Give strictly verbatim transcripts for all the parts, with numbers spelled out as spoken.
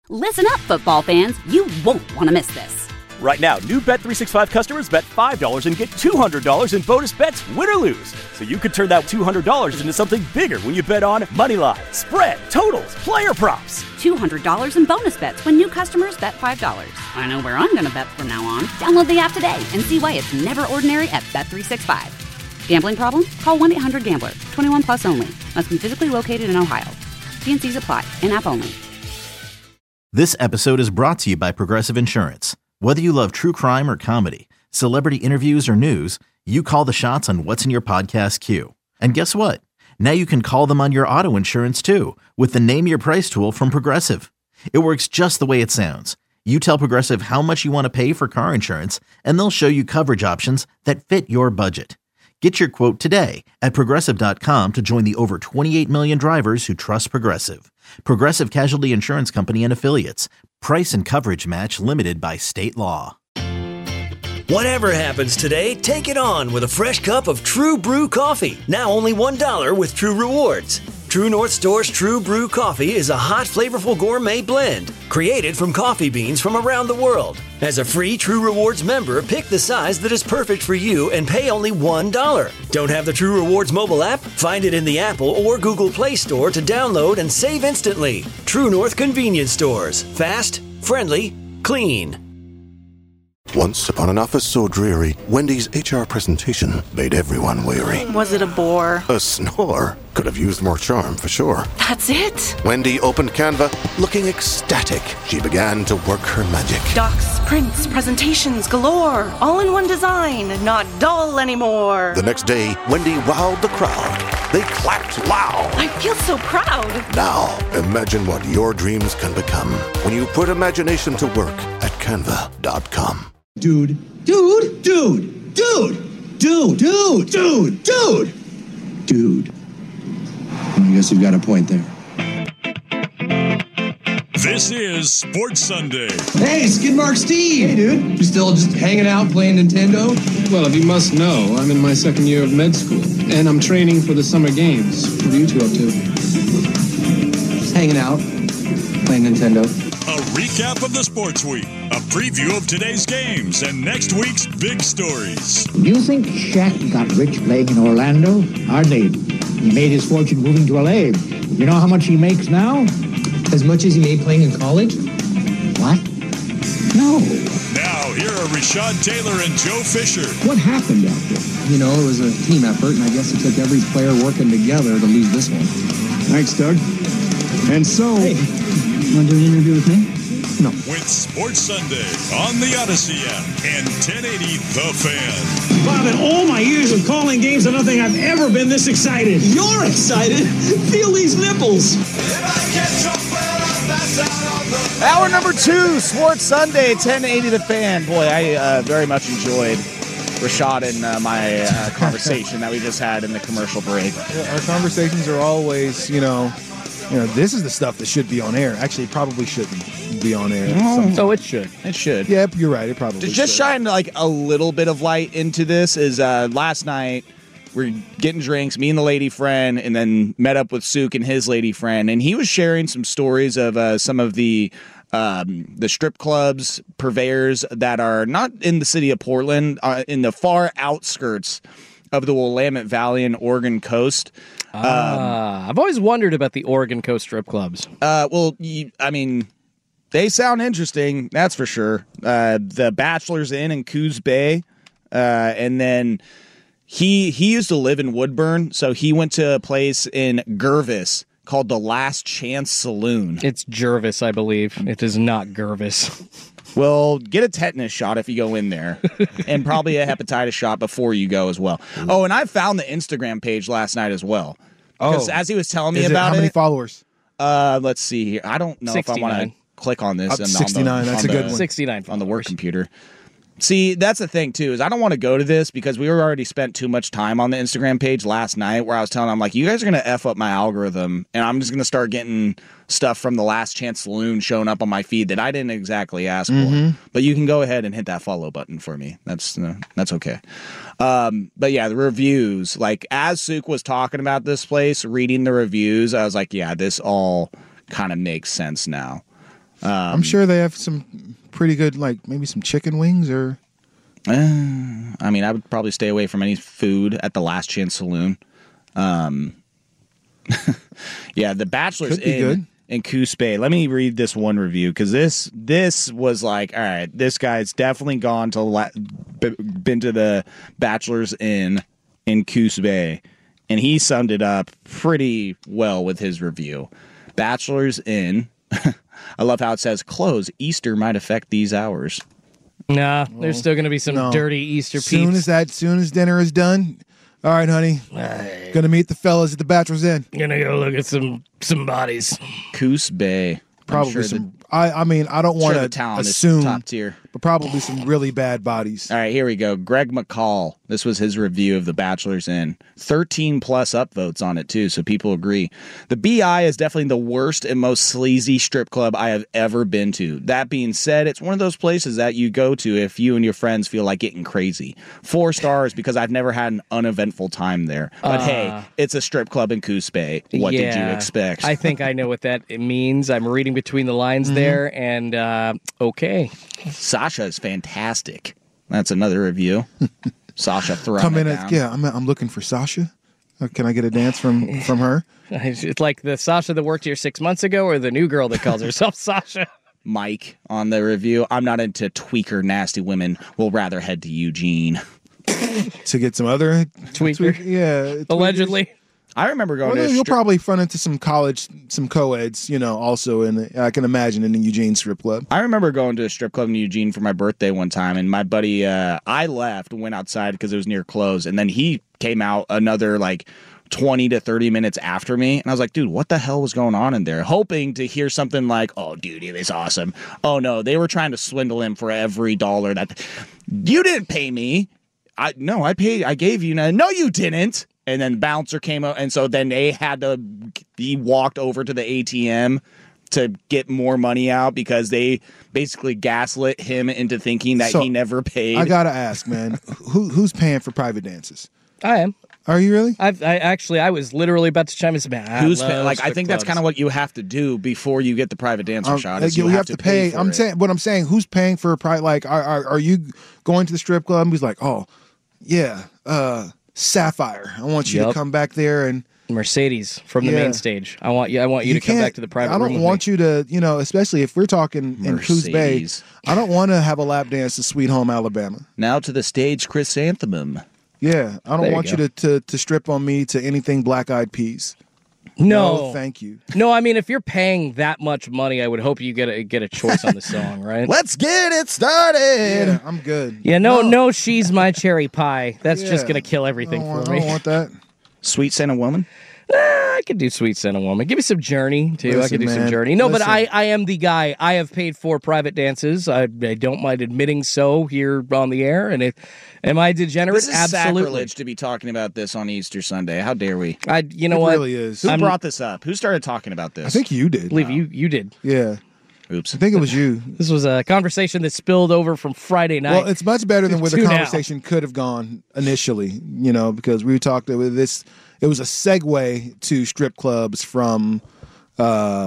Listen up, football fans. You won't want to miss this. Right now, new Bet three sixty-five customers bet five dollars and get two hundred dollars in bonus bets, win or lose. So you could turn that two hundred dollars into something bigger when you bet on money line, spread, totals, player props. two hundred dollars in bonus bets when new customers bet five dollars. I know where I'm going to bet from now on. Download the app today and see why it's never ordinary at Bet three sixty-five. Gambling problem? Call one eight hundred gambler. twenty-one plus only. Must be physically located in Ohio. T and C's apply. In-app only. This episode is brought to you by Progressive Insurance. Whether you love true crime or comedy, celebrity interviews or news, you call the shots on what's in your podcast queue. And guess what? Now you can call them on your auto insurance too with the Name Your Price tool from Progressive. It works just the way it sounds. You tell Progressive how much you want to pay for car insurance, and they'll show you coverage options that fit your budget. Get your quote today at Progressive dot com to join the over twenty-eight million drivers who trust Progressive. Progressive Casualty Insurance Company and Affiliates. Price and coverage match limited by state law. Whatever happens today, take it on with a fresh cup of True Brew coffee. Now only one dollar with True Rewards. True North Store's True Brew coffee is a hot, flavorful gourmet blend created from coffee beans from around the world. As a free True Rewards member, pick the size that is perfect for you and pay only one dollar. Don't have the True Rewards mobile app? Find it in the Apple or Google Play Store to download and save instantly. True North Convenience Stores. Fast, friendly, clean. Once upon an office so dreary, Wendy's H R presentation made everyone weary. Was it a bore? A snore? Could have used more charm for sure. That's it? Wendy opened Canva, looking ecstatic. She began to work her magic. Docs, prints, presentations galore. All in one design, not dull anymore. The next day, Wendy wowed the crowd. They clapped loud. I feel so proud. Now, imagine what your dreams can become when you put imagination to work at canva dot com. Dude, dude, dude, dude, dude, dude, dude, dude, dude. I guess you've got a point there. This is Sports Sunday. Hey, Skidmark Steve. Hey, dude. You still just hanging out playing Nintendo? Well, if you must know, I'm in my second year of med school, and I'm training for the summer games. What are you two up to? Just hanging out, playing Nintendo. A recap of the sports week, a preview of today's games, and next week's big stories. You think Shaq got rich playing in Orlando? Hardly. He made his fortune moving to L A. You know how much he makes now? As much as he made playing in college? What? No. Now, here are Rashad Taylor and Joe Fisher. What happened out there? You know, it was a team effort, and I guess it took every player working together to lose this one. Thanks, Doug. And so... Hey, you want to do an interview with me? No. With Sports Sunday on the Odyssey app and ten eighty The Fan. Bob, in all my years of calling games, I don't think I've ever been this excited. You're excited? Feel these nipples. Hour number two, Sports Sunday, ten eighty The Fan. Boy, I uh, very much enjoyed Rashad and uh, my uh, conversation that we just had in the commercial break. Our conversations are always, you know, you know, this is the stuff that should be on air. Actually, it probably shouldn't be on air. Oh, oh, it should. It should. Yep, you're right. It probably to should. just shine like a little bit of light into this is uh, last night we're getting drinks, me and the lady friend, and then met up with Suk and his lady friend, and he was sharing some stories of uh, some of the um, the strip clubs, purveyors that are not in the city of Portland, uh, in the far outskirts of the Willamette Valley and Oregon coast. Ah, um, I've always wondered about the Oregon coast strip clubs. Uh, well, you, I mean, they sound interesting, that's for sure. Uh, the Bachelor's Inn in Coos Bay, uh, and then he he used to live in Woodburn, so he went to a place in Gervis called the Last Chance Saloon. It's Jervis, I believe. It is not Gervis. Well, get a tetanus shot if you go in there, and probably a hepatitis shot before you go as well. Oh, and I found the Instagram page last night as well. Because oh. as he was telling me Is about it, how many it, followers? Uh, let's see here. I don't know sixty-nine. if I want to click on this. Uh, and sixty-nine, on the, that's on a good the, one. sixty-nine followers. On the work computer. See, that's the thing, too, is I don't want to go to this because we were already spent too much time on the Instagram page last night where I was telling them, like, you guys are going to F up my algorithm, and I'm just going to start getting stuff from the Last Chance Saloon showing up on my feed that I didn't exactly ask mm-hmm. for. But you can go ahead and hit that follow button for me. That's uh, that's okay. Um, but, yeah, the reviews. Like, as Suk was talking about this place, reading the reviews, I was like, yeah, this all kind of makes sense now. Um, I'm sure they have some pretty good, like maybe some chicken wings or. Uh, I mean, I would probably stay away from any food at the Last Chance Saloon. Um, yeah, the Bachelor's Could be Inn good. in Coos Bay. Let me read this one review because this this was like, all right, this guy's definitely gone to la- b- been to the Bachelor's Inn in Coos Bay, and he summed it up pretty well with his review. Bachelor's Inn. I love how it says close. Easter might affect these hours. Nah, there's still going to be some No. dirty Easter peeps. Soon as that, soon as dinner is done. All right, honey. Gonna meet the fellas at the Bachelor's Inn. Gonna go look at some some bodies. Coos Bay. Probably sure some. I, I mean, I don't want sure to the talent is assume, top tier. but probably some really bad bodies. All right, here we go. Greg McCall. This was his review of The Bachelor's Inn. thirteen plus upvotes on it, too, so people agree. The B I is definitely the worst and most sleazy strip club I have ever been to. That being said, it's one of those places that you go to if you and your friends feel like getting crazy. Four stars because I've never had an uneventful time there. But Uh, hey, it's a strip club in Coos Bay. What did you Yeah. expect? I think I know what that means. I'm reading between the lines Mm-hmm. there, and uh, okay. Sasha is fantastic. That's another review. Sasha throwing Come it in down. as yeah. I'm I'm looking for Sasha. Uh, Can I get a dance from from her? It's like the Sasha that worked here six months ago, or the new girl that calls herself Sasha. Mike on the review. I'm not into tweaker nasty women. We'll rather head to Eugene. To get some other Tweaker. tweak- yeah, tweakers. Allegedly. I remember going Well, to a you'll strip- probably run into some college, some co-eds, you know, also in the, I can imagine in the Eugene strip club. I remember going to a strip club in Eugene for my birthday one time, and my buddy, uh, I left and went outside because it was near close, and then he came out another like twenty to thirty minutes after me, and I was like, dude, what the hell was going on in there? Hoping to hear something like, oh, dude, it was awesome. Oh, no, they were trying to swindle him for every dollar that you didn't pay me. I no, I paid, I gave you, no, you didn't. And then bouncer came out, and so then they had to, he walked over to the A T M to get more money out because they basically gaslit him into thinking that So, he never paid. I gotta ask, man, who who's paying for private dances? I am. Are you really? I've, I actually, I was literally about to chime in. Man, I Who's love pay- like? I strip think that's clubs. kind of what you have to do before you get the private dancer Um, shot. uh, Is you, you, have, to pay. for I'm it. saying what I'm saying. Who's paying for a private? Like, are, are are you going to the strip club? And he's like, oh, yeah, uh, Sapphire. I want you Yep. to come back there and Mercedes from the Yeah. main stage. I want you. I want you, to come can't- back to the private I don't room. want you to, you know, especially if we're talking in Coos Bay. Mercedes. I don't want to have a lap dance to Sweet Home Alabama. Now to the stage, Chrysanthemum. Yeah, I don't There you want you, go. to, to to strip on me to anything Black Eyed Peas. No, thank you. No, I mean, if you're paying that much money, I would hope you get a get a choice on the song, right? Let's get it started. Yeah, I'm good. Yeah, no, no, she's my cherry pie. That's just Yeah. gonna kill everything I don't, for want- I me. don't want that. Sweet Santa Woman. Eh, I could do Sweet Santa Woman. Give me some Journey too. I Listen, could do some man, Journey. No, but listen. I, I am the guy. I have paid for private dances. I, I don't mind admitting so here on the air. And it, am I degenerate? This is Absolutely. sacrilege to be talking about this on Easter Sunday. How dare we? I, you know It what? really is. Who I'm- brought this up? Who started talking about this? I think you did. I believe you, you did. Yeah, Oops. I think it was you. This was a conversation that spilled over from Friday night. Well, it's much better than where the to now. conversation could have gone initially, you know, because we talked with this. It was a segue to strip clubs from uh,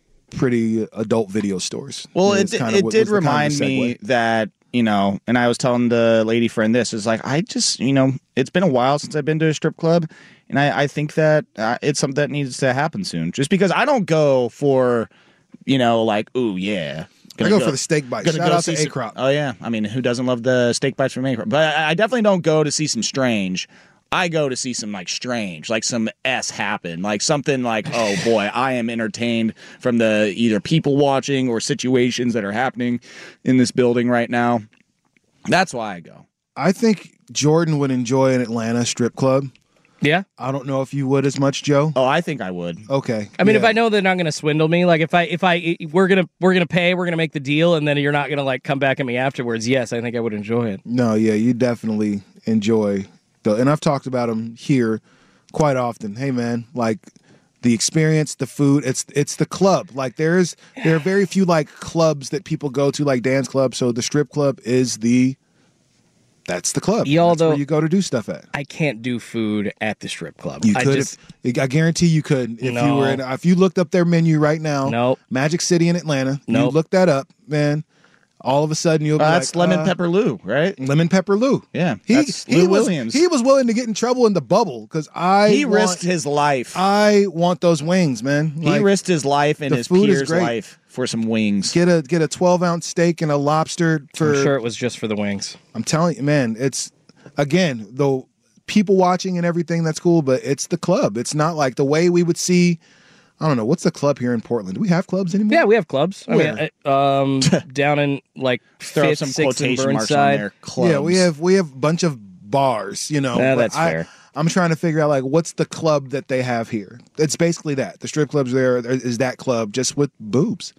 pretty adult video stores. Well, It's it, kind of it what did was the kind of remind me segue. that, you know, and I was telling the lady friend this, is like, I just, you know, it's been a while since I've been to a strip club, and I, I think that uh, it's something that needs to happen soon. Just because I don't go for, you know, like, ooh, yeah. I go, for the steak bites. gonna Shout go out to see some- A-Crop. Oh, yeah. I mean, who doesn't love the steak bites from A-Crop? But I, I definitely don't go to see some Strange. I go to see some like Strange, like some S happen, like something like, oh boy, I am entertained from the either people watching or situations that are happening in this building right now. That's why I go. I think Jordan would enjoy an Atlanta strip club. Yeah. I don't know if you would as much, Joe. Oh, I think I would. Okay. I mean, if yeah. I know they're not going to swindle me, like if I, if I, we're gonna, we're gonna pay, we're gonna make the deal, and then you're not gonna like come back at me afterwards. Yes, I think I would enjoy it. No, yeah, you definitely enjoy the, and I've talked about them here quite often. Hey, man, like the experience, the food, it's it's the club. Like there's there are very few like clubs that people go to, like dance clubs. So the strip club is the That's the club. Y'all, That's though, where you go to do stuff at. I can't do food at the strip club. You I could. just, if, I guarantee you could. If No. you were in, if you looked up their menu right now, Nope. Magic City in Atlanta. You Nope. look that up, man. All of a sudden you'll be Uh, like, that's Lemon uh, Pepper Lou, right? Lemon Pepper Lou. Yeah, He, that's he Lou was, Williams. He was willing to get in trouble in the bubble because I He want, risked his life. I want those wings, man. He Like, risked his life and the his food is peers' great. life for some wings. Get a get a twelve ounce steak and a lobster for. I'm sure it was just for the wings. I'm telling you, man. It's again though people watching and everything. That's cool, but it's the club. It's not like the way we would see. I don't know what's the club here in Portland. Do we have clubs anymore? Yeah, we have clubs. I Where? mean, uh, um, down in like Throw Fifth, some Sixth, and quotation marks on Burnside. there. Clubs. Yeah, we have we have a bunch of bars. You know, Yeah, but that's I, fair. I'm trying to figure out like what's the club that they have here. It's basically that the strip clubs there is that club just with boobs.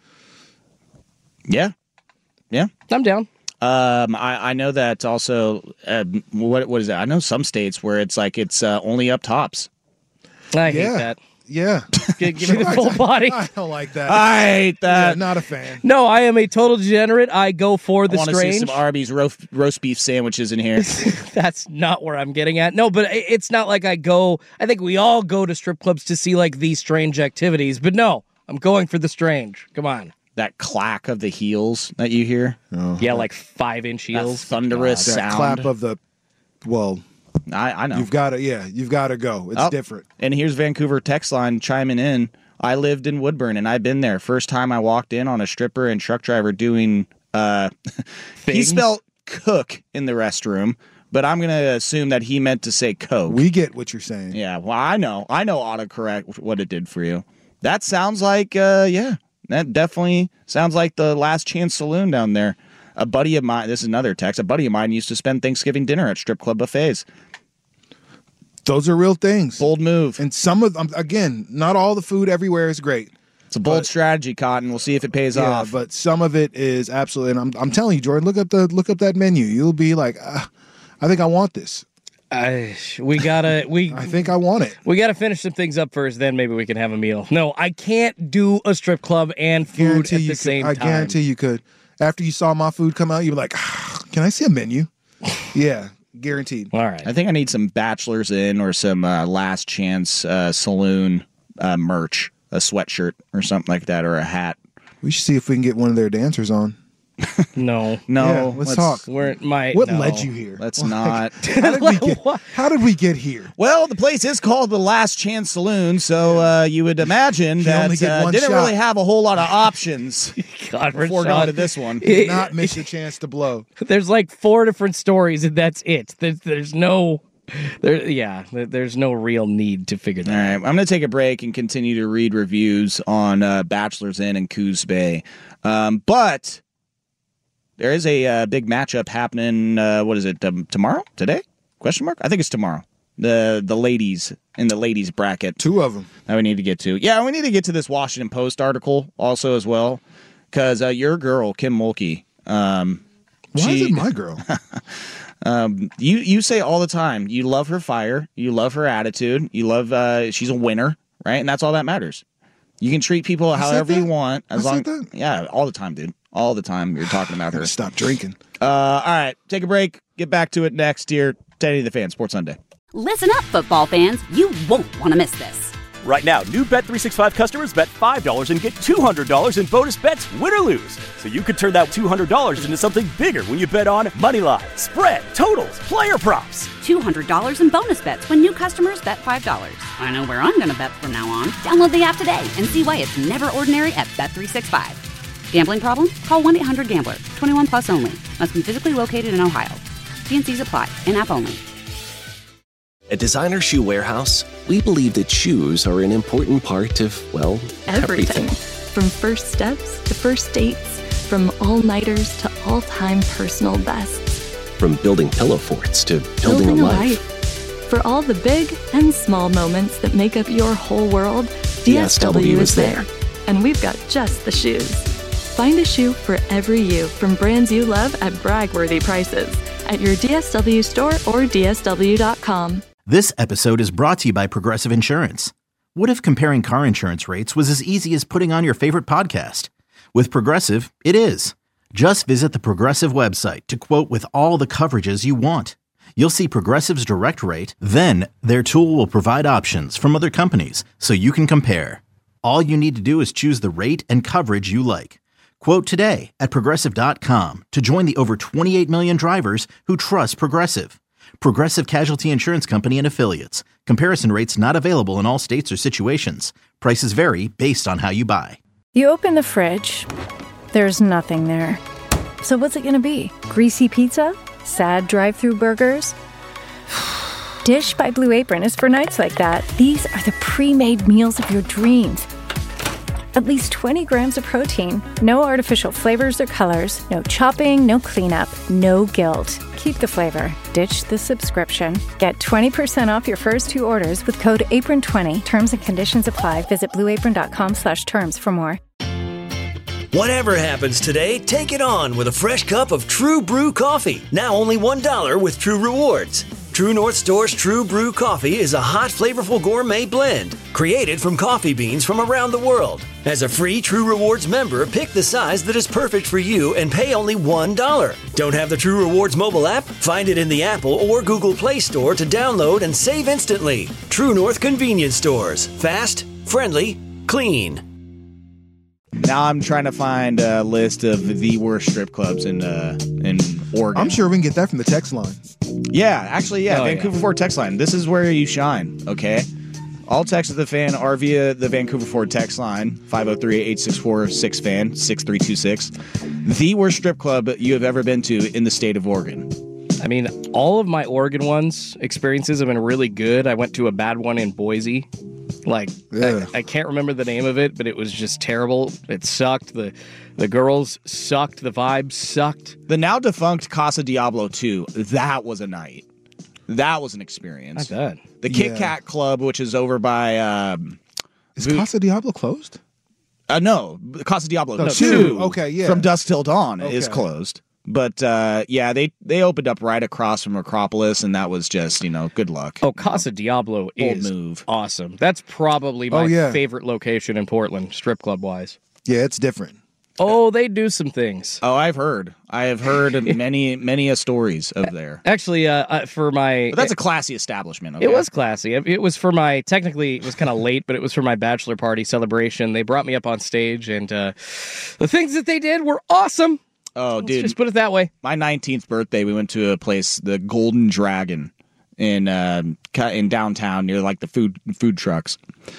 Yeah, yeah. I'm down. Um, I, I know that also. Uh, what what is that? I know some states where it's like it's uh, only up tops. I hate Yeah. that. Yeah, Give, give me the full body. I don't like that. I hate that. Yeah, not a fan. No, I am a total degenerate. I go for the I want to strange. see some Arby's roast, roast beef sandwiches in here. That's not where I'm getting at. No, but i- it's not like I go. I think we all go to strip clubs to see like these strange activities. But no, I'm going for the strange. Come on. That clack of the heels that you hear. Oh. Yeah, like five inch That heels. thunderous That sound. clap of the well. I, I know. You've got to, yeah, you've got to go. It's Oh, different. And here's Vancouver text line chiming in. I lived in Woodburn and I've been there. First time I walked in on a stripper and truck driver doing, uh, he Things? spelled cook in the restroom, but I'm going to assume that he meant to say coke. We get what you're saying. Yeah, well, I know. I know autocorrect what it did for you. That sounds like, uh, yeah, that definitely sounds like the Last Chance Saloon down there. A buddy of mine, this is another text, a buddy of mine used to spend Thanksgiving dinner at strip club buffets. Those are real things. Bold move. And some of them, again, not all the food everywhere is great. It's a bold But- strategy, Cotton. We'll see if it pays Yeah, off. but some of it is absolutely. And I'm, I'm telling you, Jordan, look up the look up that menu. You'll be like, ah, I think I want this. I, we gotta we I think I want it. we gotta finish some things up first. Then maybe we can have a meal. No, I can't do a strip club and food Guarantee at you the could, same I time. guarantee you could. After you saw my food come out, you'd be like, ah, can I see a menu? Yeah, guaranteed. All right. I think I need some Bachelor's In or some uh, Last Chance uh, Saloon uh, merch, a sweatshirt or something like that, or a hat. We should see if we can get one of their dancers on. No, No, Yeah, let's talk. We're my What no. led you here? Let's Like, not. How did we get? How did we get here? Well, the place is called the Last Chance Saloon, so uh, you would imagine You that only get uh, one didn't shot. really have a whole lot of options God, before Rashawn. going to this one. It- Not miss your chance to blow. There's like four different stories, and that's it. There's, there's no, there, yeah, there- there's no real need to figure that All out. right, I'm going to take a break and continue to read reviews on uh, Bachelor's Inn and Coos Bay. Um, but there is a uh, big matchup happening, uh, what is it, um, tomorrow? Today? Question mark? I think it's tomorrow. The the ladies in the ladies bracket. Two of them. That we need to get to. Yeah, we need to get to this Washington Post article also as well. Because uh, your girl, Kim Mulkey. Um, Why she, is it my girl? um, you, you say all the time, you love her fire. You love her attitude. You love, uh, she's a winner, right? And that's all that matters. You can treat people I said however you that? want. As I long, said that? Yeah, all the time, dude. All the time you're talking about her. Stop drinking. Uh, all right, take a break. Get back to it next here. Teddy the Fan, Sports Sunday. Listen up, football fans. You won't want to miss this. Right now, new Bet three sixty-five customers bet five dollars and get two hundred dollars in bonus bets, win or lose. So you could turn that two hundred dollars into something bigger when you bet on moneyline, spread, totals, player props. two hundred dollars in bonus bets when new customers bet five dollars. I know where I'm going to bet from now on. Download the app today and see why it's never ordinary at Bet three sixty-five. Gambling problem? Call one eight hundred gambler. twenty-one plus only. Must be physically located in Ohio. T and C's apply. In-app only. At Designer Shoe Warehouse, we believe that shoes are an important part of, well, Everything. everything. From first steps to first dates, from all-nighters to all-time personal bests. From building pillow forts to building, a life. For all the big and small moments that make up your whole world, D S W is there. And we've got just the shoes. Find a shoe for every you from brands you love at brag-worthy prices at your D S W store or D S W dot com. This episode is brought to you by Progressive Insurance. What if comparing car insurance rates was as easy as putting on your favorite podcast? With Progressive, it is. Just visit the Progressive website to quote with all the coverages you want. You'll see Progressive's direct rate, then their tool will provide options from other companies so you can compare. All you need to do is choose the rate and coverage you like. Quote today at Progressive dot com to join the over twenty-eight million drivers who trust Progressive. Progressive Casualty Insurance Company and Affiliates. Comparison rates not available in all states or situations. Prices vary based on how you buy. You open the fridge. There's nothing there. So what's it going to be? Greasy pizza? Sad drive-through burgers? Dish by Blue Apron is for nights like that. These are the pre-made meals of your dreams. At least twenty grams of protein, no artificial flavors or colors, no chopping, no cleanup, no guilt. Keep the flavor. Ditch the subscription. Get twenty percent off your first two orders with code apron twenty. Terms and conditions apply. Visit blueapron.com slash terms for more. Whatever happens today, take it on with a fresh cup of True Brew coffee. Now only one dollar with True Rewards. True North Store's True Brew coffee is a hot, flavorful gourmet blend created from coffee beans from around the world. As a free True Rewards member, pick the size that is perfect for you and pay only one dollar. Don't have the True Rewards mobile app? Find it in the Apple or Google Play Store to download and save instantly. True North Convenience Stores. Fast, friendly, clean. Now I'm trying to find a list of the worst strip clubs in uh, in Oregon. I'm sure we can get that from the text line. Yeah, actually, yeah. Oh, Vancouver yeah. Ford text line. This is where you shine, okay? All texts of the fan are via the Vancouver Ford text line, five oh three, eight six four, six fan, six three two six. The worst strip club you have ever been to in the state of Oregon. I mean, all of my Oregon ones experiences have been really good. I went to a bad one in Boise. Like, I, I can't remember the name of it, but it was just terrible. It sucked. The the girls sucked. The vibe sucked. The now defunct Casa Diablo two, that was a night. That was an experience. Not bad. The Kit Yeah. Kat Club, which is over by... Um, Is Boot- Casa Diablo closed? Uh, no, Casa Diablo No, two. two. Okay, yeah. From Dusk Till Dawn is Okay. closed. But, uh, yeah, they, they opened up right across from Acropolis, and that was just, you know, good luck. Oh, Casa Diablo Bold is move. awesome. That's probably my Oh, yeah. favorite location in Portland, strip club-wise. Yeah, it's different. Oh, they do some things. Oh, I've heard. I have heard many, many a stories of there. Actually, uh, uh, for my... But that's a classy establishment, okay? It was classy. It, it was for my, technically, it was kind of late, but it was for my bachelor party celebration. They brought me up on stage, and uh, the things that they did were awesome. Oh, Let's dude. just put it that way. My nineteenth birthday, we went to a place, the Golden Dragon, in uh, in downtown near like the food food trucks.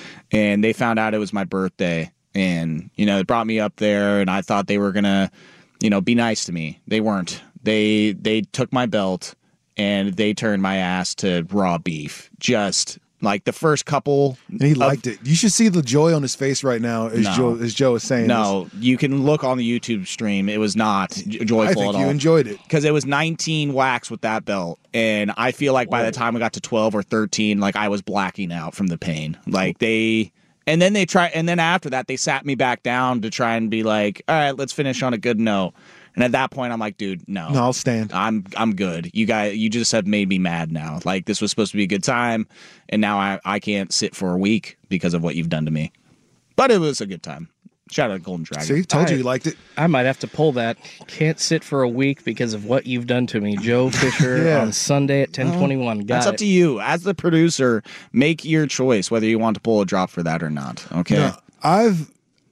And they found out it was my birthday. And, you know, it brought me up there, and I thought they were going to, you know, be nice to me. They weren't. They they took my belt, and they turned my ass to raw beef. Just like the first couple. And he of- liked it. You should see the joy on his face right now as, No. Joe, as Joe is saying No, you can look on the YouTube stream. It was not j- this. joyful I think at you all. enjoyed it. Because it was nineteen whacks with that belt. And I feel like by the time I got to twelve or thirteen, like I was blacking out from the pain. Like they... And then they try, and then after that, they sat me back down to try and be like, all right, let's finish on a good note. And at that point, I'm like, dude, no. No, I'll stand. I'm I'm good. You guys, you just have made me mad now. Like, this was supposed to be a good time, and now I, I can't sit for a week because of what you've done to me. But it was a good time. Shout out to Golden Dragon. See, told you I- you liked it. I might have to pull that. Can't sit for a week because of what you've done to me. Joe Fisher Yeah. on Sunday at ten twenty-one. Got That's it. up to you. As the producer, make your choice whether you want to pull a drop for that or not. Okay. No, I've.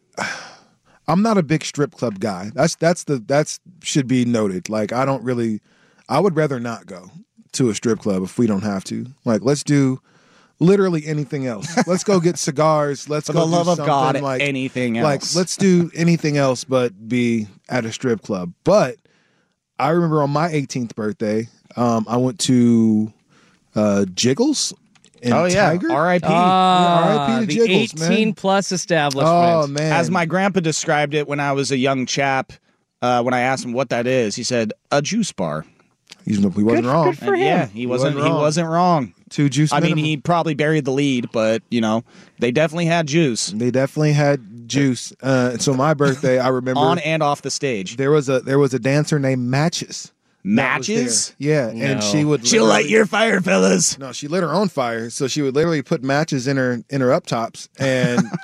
I'm not a big strip club guy. That's that's the that's should be noted. Like I don't really. I would rather not go to a strip club if we don't have to. Like let's do literally anything else. Let's go get cigars. Let's For go the do love of something God, like anything Like else. let's do anything else but be at a strip club. But I remember on my eighteenth birthday, um, I went to uh, Jiggles. In Oh, yeah. Tiger. R I P. Ah, R I P to the Jiggles, man. eighteen plus establishment. Oh man! As my grandpa described it when I was a young chap, uh, when I asked him what that is, he said, a juice bar. He's, he wasn't Good- wrong. good for And him. yeah, he wasn't, wasn't he wrong. wasn't wrong. Two juice. I mean, minimum. he probably buried the lead, but, you know, they definitely had juice They definitely had juice. Uh, so my birthday, I remember on and off the stage. there was a there was a dancer named Matches. that was Matches? there. Yeah, No. and she would She'll light literally- your fire, fellas. No, she lit her own fire. So she would literally put matches in her in her up tops, and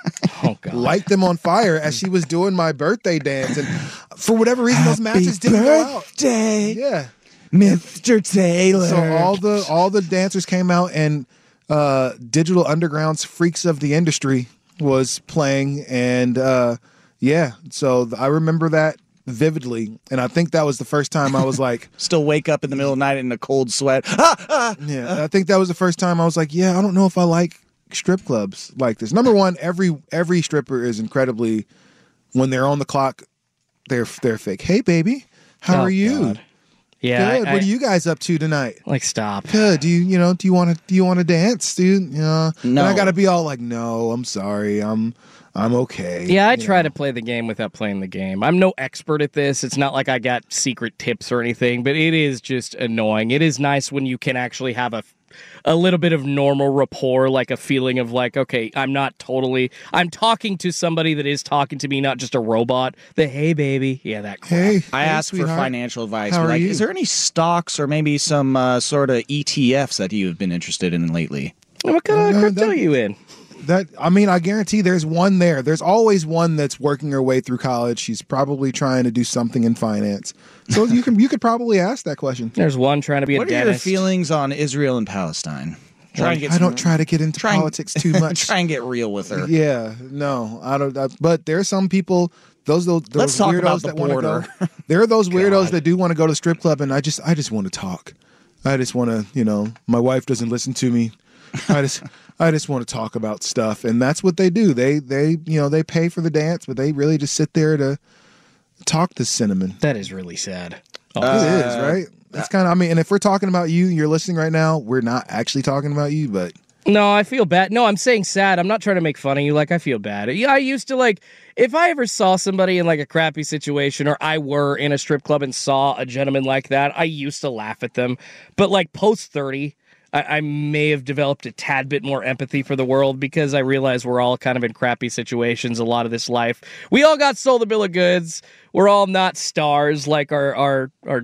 Oh, God. light them on fire as she was doing my birthday dance. And for whatever reason, those matches didn't go out. Birthday, Yeah. Mister Taylor. So all the all the dancers came out, and uh, Digital Underground's Freaks of the Industry was playing, and uh, yeah, so th- I remember that vividly, and I think that was the first time I was like, still wake up in the middle of the night in a cold sweat. Ah, ah. yeah, I think that was the first time I was like, yeah, I don't know if I like strip clubs like this. Number one, every every stripper is incredibly, when they're on the clock, they're they're fake. Hey, baby, how Oh, are you? God. Yeah, Good. I- what I- are you guys up to tonight? Like, stop. Good. Do you you know do you want to do you want to dance, dude? You know, No. And I got to be all like, no, I'm sorry, I'm I'm okay. Yeah, I You try to play the game without playing the game. I'm no expert at this. It's not like I got secret tips or anything, but it is just annoying. It is nice when you can actually have a a little bit of normal rapport, like a feeling of like, okay, I'm not totally, I'm talking to somebody that is talking to me, not just a robot. The hey, baby. Yeah, that crap. Hey, I hey, asked for sweetheart. financial advice. How Be are like, you? is there any stocks or maybe some uh, sort of E T Fs that you've been interested in lately? What kind of Uh, crypto that- are you in? That I mean, I guarantee there's one there. There's always one that's working her way through college. She's probably trying to do something in finance. So you can you could probably ask that question. There's one trying to be a What are your dentist. feelings on Israel and Palestine? Try and get I some- don't try to get into try and- politics too much. Try and get real with her. Yeah, no, I don't. I, but there are some people. Those those, those Let's talk weirdos about the that want to go. border. There are those weirdos that do want to go to the strip club, and I just I just want to talk. I just want to, you know, my wife doesn't listen to me. I just I just want to talk about stuff, and that's what they do. They they you know they pay for the dance, but they really just sit there to talk to Cinnamon. That is really sad. Oh, it is, right? That's kind of. I mean, and if we're talking about you, you're listening right now. We're not actually talking about you, but. No, I feel bad. No, I'm saying sad. I'm not trying to make fun of you. Like, I feel bad. Yeah, I used to, like, if I ever saw somebody in, like, a crappy situation, or I were in a strip club and saw a gentleman like that, I used to laugh at them. But, like, post thirty, I, I may have developed a tad bit more empathy for the world because I realize we're all kind of in crappy situations a lot of this life. We all got sold a bill of goods. We're all not stars like our, our, our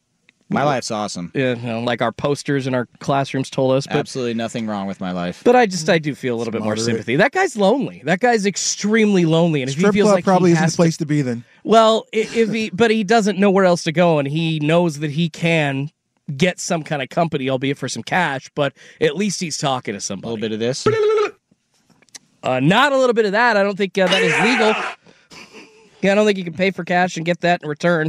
My life's awesome. Yeah, you know, like our posters in our classrooms told us. But, Absolutely nothing wrong with my life. but I just I do feel a little bit more moderate. sympathy. That guy's lonely. That guy's extremely lonely, and if Strip he feels club like probably he isn't has the place to be then. well, i- if he but he doesn't know where else to go, and he knows that he can get some kind of company, albeit for some cash. But at least he's talking to somebody. A little bit of this. Uh, not a little bit of that. I don't think uh, that is legal. Yeah, I don't think you can pay for cash and get that in return.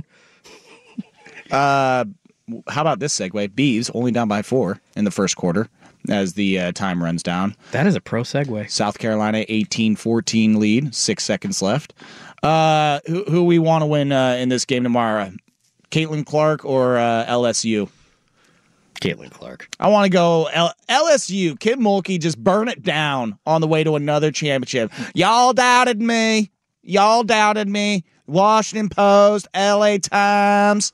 Uh, how about this segue? Beavs only down by four in the first quarter as the uh, time runs down. That is a pro segue. South Carolina eighteen fourteen lead, six seconds left. Uh, who, who we want to win uh, in this game tomorrow? Caitlin Clark or uh, L S U? Caitlin Clark. I want to go L- LSU. Kim Mulkey just burn it down on the way to another championship. Y'all doubted me. Y'all doubted me. Washington Post, L A Times,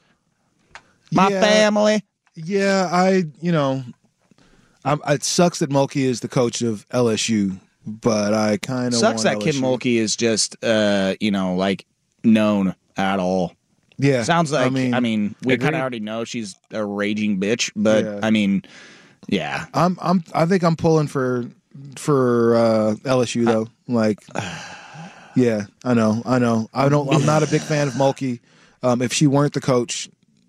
my Yeah. family. Yeah, I, you know, I'm, it sucks that Mulkey is the coach of L S U, but I kind of Sucks that want Kim L S U. Mulkey is just, uh, you know, like known at all. Yeah, Sounds like, I I mean, mean, we agreed. kind of already know she's a raging bitch, but Yeah. I mean, yeah. I'm, I'm, I think I'm pulling for for uh, L S U though. Like, yeah, I know, I know. I don't. I'm not a big fan of Mulkey. Um, if she weren't the coach,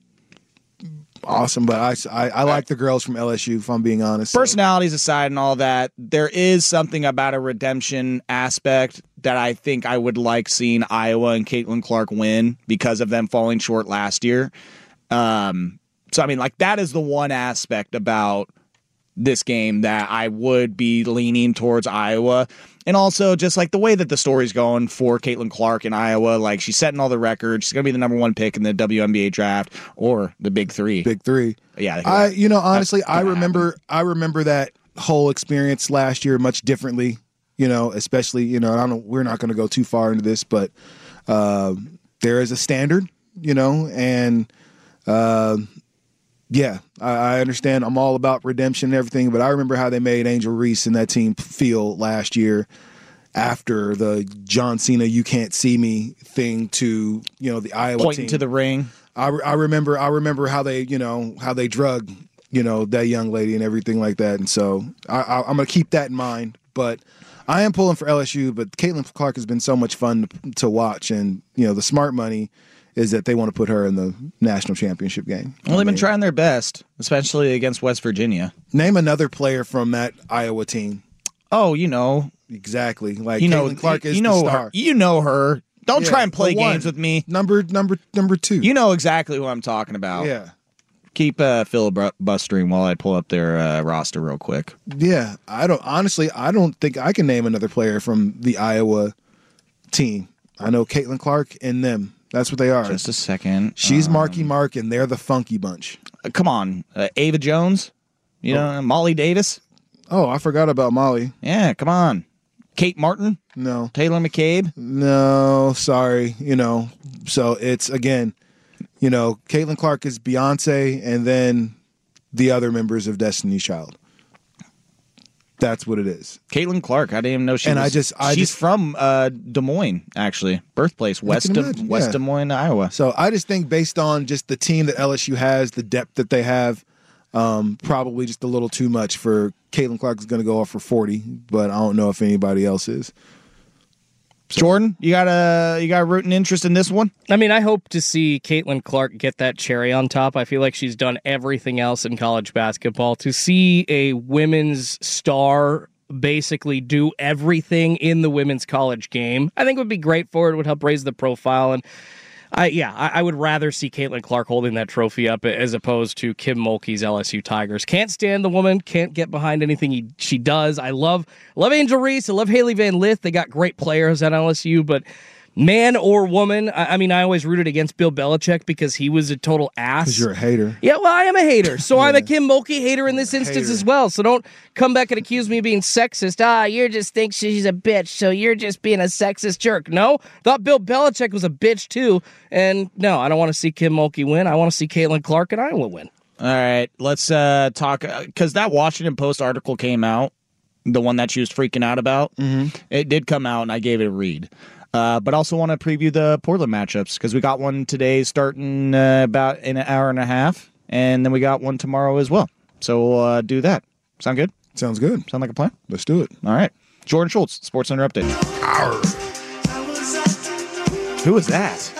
awesome. But I, I, I like the girls from L S U. If I'm being honest, Personalities aside and all that, there is something about a redemption aspect that I think I would like seeing Iowa and Caitlin Clark win because of them falling short last year. Um, so, I mean, like, that is the one aspect about this game that I would be leaning towards Iowa. And also just like the way that the story's going for Caitlin Clark in Iowa, like she's setting all the records. She's going to be the number one pick in the W N B A draft or the big three. Big three. Yeah. I, you know, honestly, I remember, I remember that whole experience last year much differently. You know, especially, you know, I don't. We're not going to go too far into this, but uh, there is a standard, you know, and uh, yeah, I, I understand. I'm all about redemption and everything, but I remember how they made Angel Reese and that team feel last year after the John Cena "You Can't See Me" thing to, you know, the Iowa Pointing team. to the ring. I, I remember. I remember how they, you know, how they drug, you know, that young lady and everything like that. And so I, I, I'm going to keep that in mind, but. I am pulling for L S U, but Caitlin Clark has been so much fun to, to watch, and you know the smart money is that they want to put her in the national championship game. Well, I they've been mean, trying their best, especially against West Virginia. Name another player from that Iowa team. Oh, you know exactly. Like you Caitlin know, Clark you, is you know the star. Her. You know her. Don't Yeah, try and play the one. games with me. Number number number two. You know exactly what I'm talking about. Yeah. Keep uh, filibustering while I pull up their uh, roster real quick. Yeah, I don't honestly. I don't think I can name another player from the Iowa team. I know Caitlin Clark and them. That's what they are. Just a second. She's um, Marky Mark, and they're the funky bunch. Uh, come on, uh, Ava Jones. You Oh. know Molly Davis. Oh, I forgot about Molly. Yeah, come on. Kate Martin. No. Taylor McCabe. No, sorry. You know, so it's again. You know, Caitlin Clark is Beyonce, and then the other members of Destiny's Child. That's what it is. Caitlin Clark. I didn't even know she and was. I just, I she's just, from uh, Des Moines, actually, birthplace West can Des, imagine, West yeah. Des Moines, Iowa. So I just think based on just the team that L S U has, the depth that they have, um, probably just a little too much for Caitlin Clark is going to go off for forty, but I don't know if anybody else is. Jordan, you got a you got a rooting interest in this one? I mean, I hope to see Caitlin Clark get that cherry on top. I feel like she's done everything else in college basketball. To see a women's star basically do everything in the women's college game, I think would be great for her. It would help raise the profile. And I, yeah, I, I would rather see Caitlin Clark holding that trophy up as opposed to Kim Mulkey's L S U Tigers. Can't stand the woman. Can't get behind anything he, she does. I love love Angel Reese. I love Haley Van Lith. They got great players at L S U, but man or woman, I, I mean, I always rooted against Bill Belichick because he was a total ass. Because you're a hater. Yeah, well, I am a hater. So Yeah. I'm a Kim Mulkey hater in this instance Hater. as well. So don't come back and accuse me of being sexist. Ah, you just think she's a bitch, so you're just being a sexist jerk. No, thought Bill Belichick was a bitch too. And no, I don't want to see Kim Mulkey win. I want to see Caitlin Clark and Iowa win. All right, let's uh, talk because that Washington Post article came out, the one that she was freaking out about. Mm-hmm. It did come out, and I gave it a read. Uh, but also want to preview the Portland matchups because we got one today starting uh, about in an hour and a half, and then we got one tomorrow as well. So we'll uh, do that. Sound good? Sounds good. Sound like a plan? Let's do it. All right. Jordan Schultz, Sports Center Update. Who was that?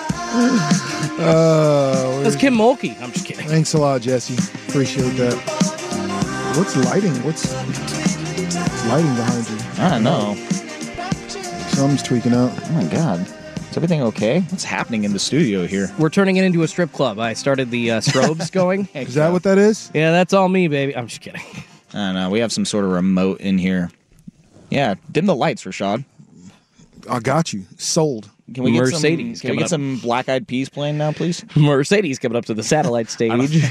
Uh, That's Kim Mulkey. I'm just kidding. Thanks a lot, Jesse. Appreciate that. What's lighting? What's, what's lighting behind you? I don't know. Something's tweaking out. Oh my god. Is everything okay? What's happening in the studio here? We're turning it into a strip club. I started the uh, strobes going. Is that what that is? Yeah, that's all me, baby. I'm just kidding. I don't know. We have some sort of remote in here. Yeah, dim the lights, Rashad. I got you. Sold. Can we get Mercedes some, can we coming get up. some Black Eyed Peas playing now, please? Mercedes coming up to the satellite stage.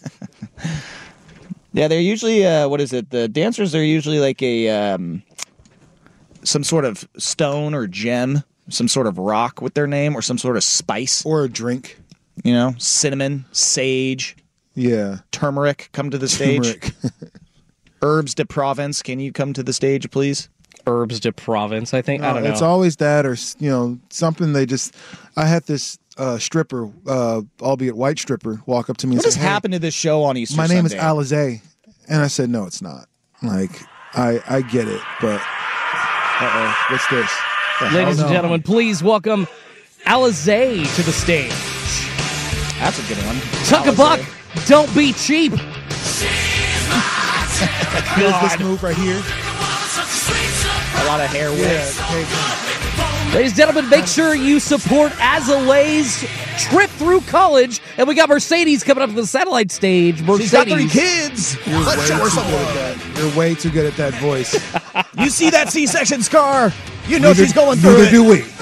Yeah, they're usually, uh, what is it? The dancers are usually like a, um, some sort of stone or gem, some sort of rock with their name, or some sort of spice. Or a drink. You know, cinnamon, sage, Yeah. turmeric, come to the stage. Turmeric. Herbs de Provence, can you come to the stage, please? Herbs de Provence, I think. I don't know. It's always that, or you know, something they just. I had this uh, stripper, uh, albeit white stripper, walk up to me What and has say, "Hey, happened to this show on Easter my name Sunday? is Alizé," and I said, "No, it's not." Like, I I get it, but uh oh, what's this? The hell Ladies and no. gentlemen, please welcome Alizé to the stage. That's a good one. Tuck a buck, don't be cheap. Here's this move right here. A lot of hair whips. Ladies and gentlemen, make sure you support Azalé's trip through college. And we got Mercedes coming up to the satellite stage. Mercedes. She's got three kids. You're Let's way show her too some good at that. You're way too good at that voice. You see that C-section scar? You know Neither- she's going through neither it. do we.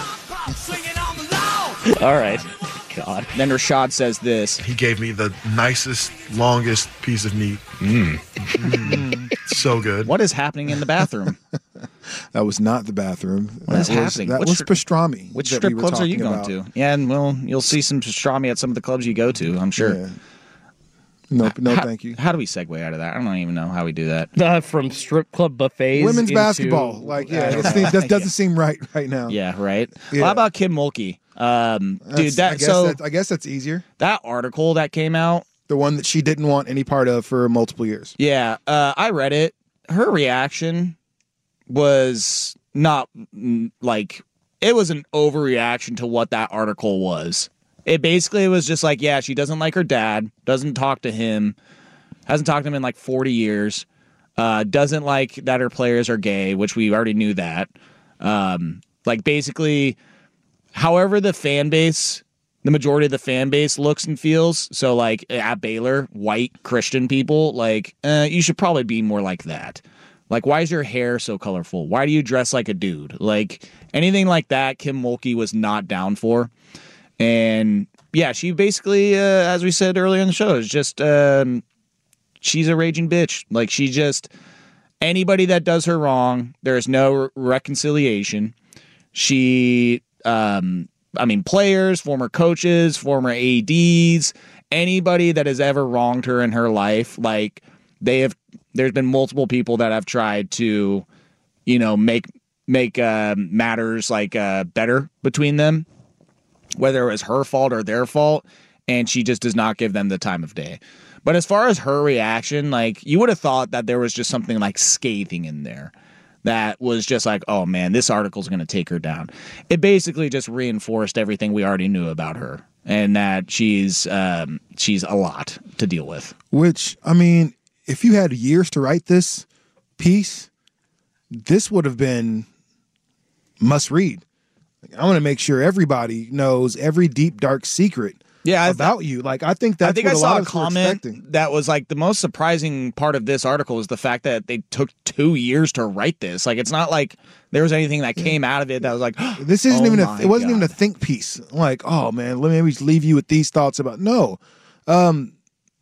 All right. God. Then Rashad says this. He gave me the nicest, longest piece of meat. Mm. Mm. So good. What is happening in the bathroom? That was not the bathroom. What that is was, happening? That Which was stri- pastrami. Which that strip we were clubs are you talking going about. to? Yeah, and well, you'll see some pastrami at some of the clubs you go to, I'm sure. Yeah. No, no, how, thank you. How do we segue out of that? I don't even know how we do that. Uh, from strip club buffets. Women's into- basketball. Like, yeah, it seems- that doesn't seem right right now. Yeah, right. Yeah. Well, how about Kim Mulkey? Um, dude, That's- that I guess so that, I guess that's easier. that article that came out. The one that she didn't want any part of for multiple years. Yeah, uh, I read it. Her reaction was not like it was an overreaction to what that article was. It basically was just like, yeah, she doesn't like her dad, doesn't talk to him, hasn't talked to him in like forty years, uh, doesn't like that her players are gay, which we already knew that. Um, like basically, however the fan base, the majority of the fan base looks and feels. So like at Baylor, white Christian people, like uh, you should probably be more like that. Like, why is your hair so colorful? Why do you dress like a dude? Like, anything like that, Kim Mulkey was not down for. And, yeah, she basically, uh, as we said earlier in the show, is just, um, she's a raging bitch. Like, she just, anybody that does her wrong, there's no re- reconciliation. She, um, I mean, players, former coaches, former A Ds, anybody that has ever wronged her in her life, like, they have, there's been multiple people that have tried to, you know, make make uh, matters like uh, better between them, whether it was her fault or their fault, and she just does not give them the time of day. But as far as her reaction, like, you would have thought that there was just something like scathing in there that was just like, oh man, this article's going to take her down. It basically just reinforced everything we already knew about her, and that she's um, she's a lot to deal with. Which, I mean, if you had years to write this piece, this would have been must read. I want to make sure everybody knows every deep, dark secret yeah, about you. Like, I think that's I think what I a saw lot a of us comment were expecting. that was like the most surprising part of this article is the fact that they took two years to write this. Like, it's not like there was anything that came out of it that was like, this isn't oh even a, my it wasn't God. even a think piece. Like, oh man, let me maybe leave you with these thoughts about. No, um,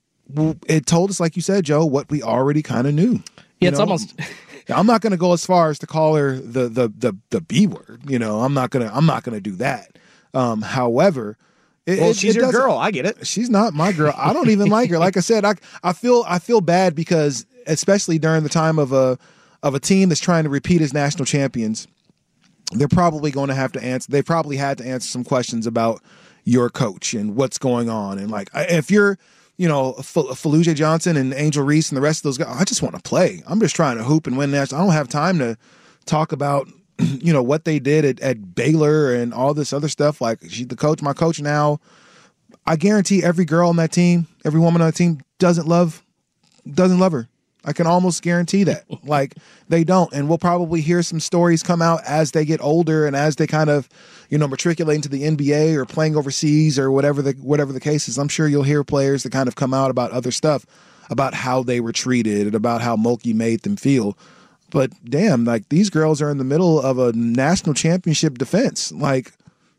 it told us, like you said, Joe, what we already kind of knew. Yeah, You it's know? almost. I'm not going to go as far as to call her the the the the B word. You know, I'm not gonna I'm not gonna do that. Um, however, it, Well, it, she's it your doesn't- girl. I get it. She's not my girl. I don't even like her. Like I said, I I feel I feel bad because especially during the time of a of a team that's trying to repeat as national champions, they're probably going to have to answer. They probably had to answer some questions about your coach and what's going on. And like, if you're, you know, Fallujah Johnson and Angel Reese and the rest of those guys, I just want to play. I'm just trying to hoop and win national. I don't have time to talk about, you know, what they did at, at Baylor and all this other stuff. Like, she's the coach, my coach now. I guarantee every girl on that team, every woman on that team doesn't love, doesn't love her. I can almost guarantee that. Like, they don't. And we'll probably hear some stories come out as they get older and as they kind of, you know, matriculate into the N B A or playing overseas or whatever the whatever the case is. I'm sure you'll hear players that kind of come out about other stuff, about how they were treated and about how Mulkey made them feel. But damn, like, these girls are in the middle of a national championship defense. Like,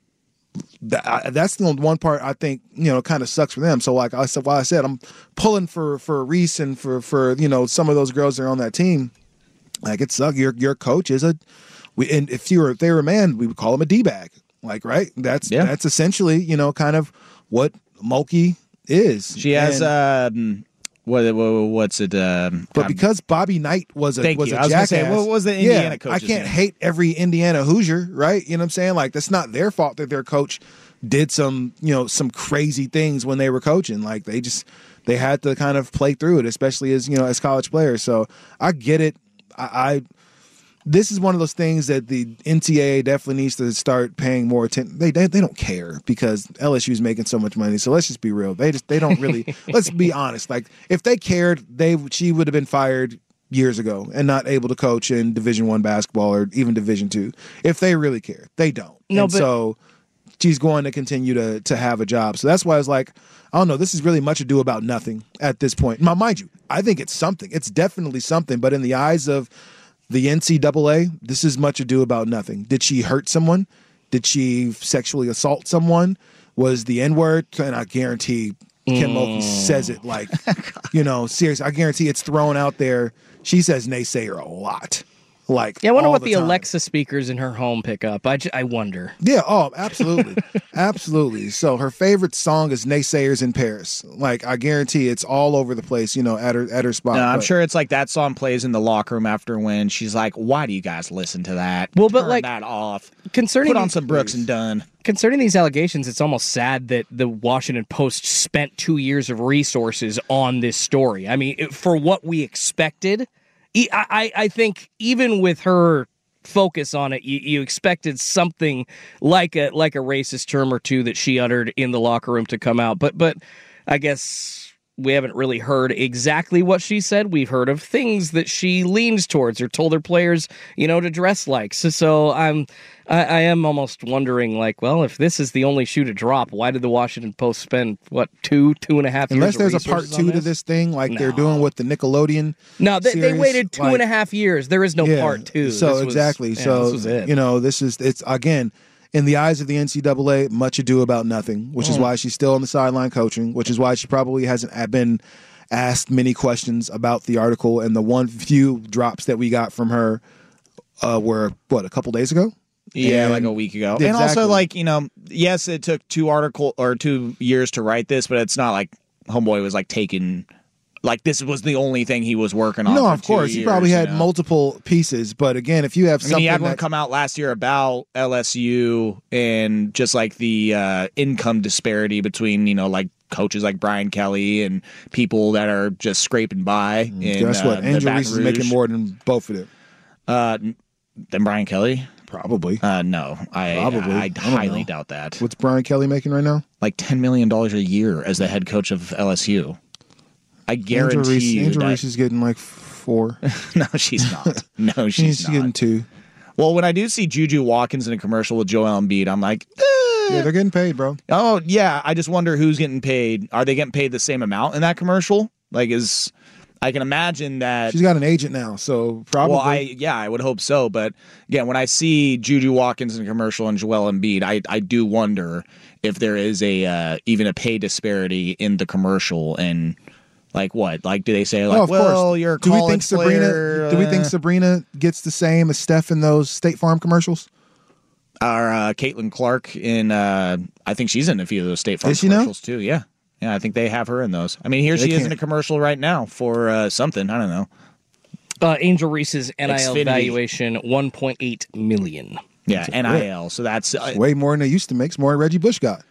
that, that's the one part I think, you know, kind of sucks for them. So like I said, why I said I'm pulling for for Reese and for for you know some of those girls that are on that team. Like, it sucks. Your your coach is a, we and if you were if they were a man, we would call him a D-bag. Like, right? That's Yeah. that's essentially, you know, kind of what Mulkey is. She has And- um, what, what what's it? Um, But because Bobby Knight was a Thank was you. a I was gonna jackass, say, what was the Indiana yeah, I coach's can't name? hate every Indiana Hoosier, right? You know what I'm saying? Like, that's not their fault that their coach did some, you know, some crazy things when they were coaching. Like, they just they had to kind of play through it, especially as, you know, as college players. So I get it. I, I this is one of those things that the N C double A definitely needs to start paying more attention. They, they they don't care because L S U is making so much money. So let's just be real. They just they don't really. Let's be honest. Like, if they cared, they she would have been fired years ago and not able to coach in Division One basketball or even Division Two. If they really cared, they don't. No, and but- so she's going to continue to to have a job. So that's why I was like, I don't know. This is really much ado about nothing at this point. Now, mind you, I think it's something. It's definitely something. But in the eyes of the N C double A, this is much ado about nothing. Did she hurt someone? Did she sexually assault someone? Was the N-word? And I guarantee Kim Mulkey says it like, you know, seriously. I guarantee it's thrown out there. She says naysayer a lot. Like, Yeah, I wonder all what the, time. Alexa speakers in her home pick up. I, ju- I wonder. Yeah, oh, absolutely. Absolutely. So her favorite song is Naysayers in Paris. Like, I guarantee it's all over the place, you know, at her at her spot. No, I'm But- sure it's like that song plays in the locker room after when she's like, "Why do you guys listen to that? Well, but Turn like that off. Concerning Put on these- some Brooks and Dunn." Concerning these allegations, it's almost sad that the Washington Post spent two years of resources on this story. I mean, it- for what we expected, e- I, I I think even with her focus on it. You, you expected something like a like a racist term or two that she uttered in the locker room to come out. But but I guess we haven't really heard exactly what she said. We've heard of things that she leans towards or told her players, you know, to dress like. So, so I'm, I, I am almost wondering, like, well, if this is the only shoe to drop, why did the Washington Post spend, what, two, two and a half Unless years there's a part two this? to this thing, like No. they're doing with the Nickelodeon. No, they, they series, waited two like, and a half years. There is no yeah, part two. So This was- exactly. yeah, so this was it. you know, this is it's again in the eyes of the N C double A, much ado about nothing, which is Mm. why she's still on the sideline coaching, which is why she probably hasn't been asked many questions about the article. And the one few drops that we got from her uh, were what a couple days ago. Yeah, And- like a week ago. Exactly. And also, like, you know, yes, it took two article or two years to write this, but it's not like Homeboy was like taking, like this was the only thing he was working on. No, for of two course. years, He probably had you know? multiple pieces. But again, if you have I mean, something he had one that, come out last year about L S U and just like the uh, income disparity between, you know, like coaches like Brian Kelly and people that are just scraping by. In, guess what? uh, the Angel Baton Reese is making Rouge. more than both of them. Uh, than Brian Kelly? Probably. Uh, no, I Probably. I, I don't highly know. doubt that. What's Brian Kelly making right now? Like ten million dollars a year as the head coach of L S U. I guarantee Angel Reese, you Angel that. Reese is getting like four. No, she's not. No, she's not. getting two. Well, when I do see Juju Watkins in a commercial with Joel Embiid, I'm like, eh. Yeah, they're getting paid, bro. Oh, yeah. I just wonder who's getting paid. Are they getting paid the same amount in that commercial? Like, is I can imagine that. She's got an agent now, so probably. Well, I yeah, I would hope so. But again, when I see Juju Watkins in a commercial and Joel Embiid, I I do wonder if there is a uh, even a pay disparity in the commercial and. Like what? Like, do they say like, oh, of well, course. you're a do we college think Sabrina? player, do we think uh, Sabrina gets the same as Steph in those State Farm commercials? Or uh, Caitlin Clark in, uh, I think she's in a few of those State Farm Is she now? commercials too. Yeah, yeah, I think they have her in those. I mean, here They she is in can't- a commercial right now for uh, something. I don't know. Uh, Angel Reese's N I L Xfinity. valuation one point eight million dollars. Yeah, N I L. So that's uh, Way more than they used to make. It's more than Reggie Bush got.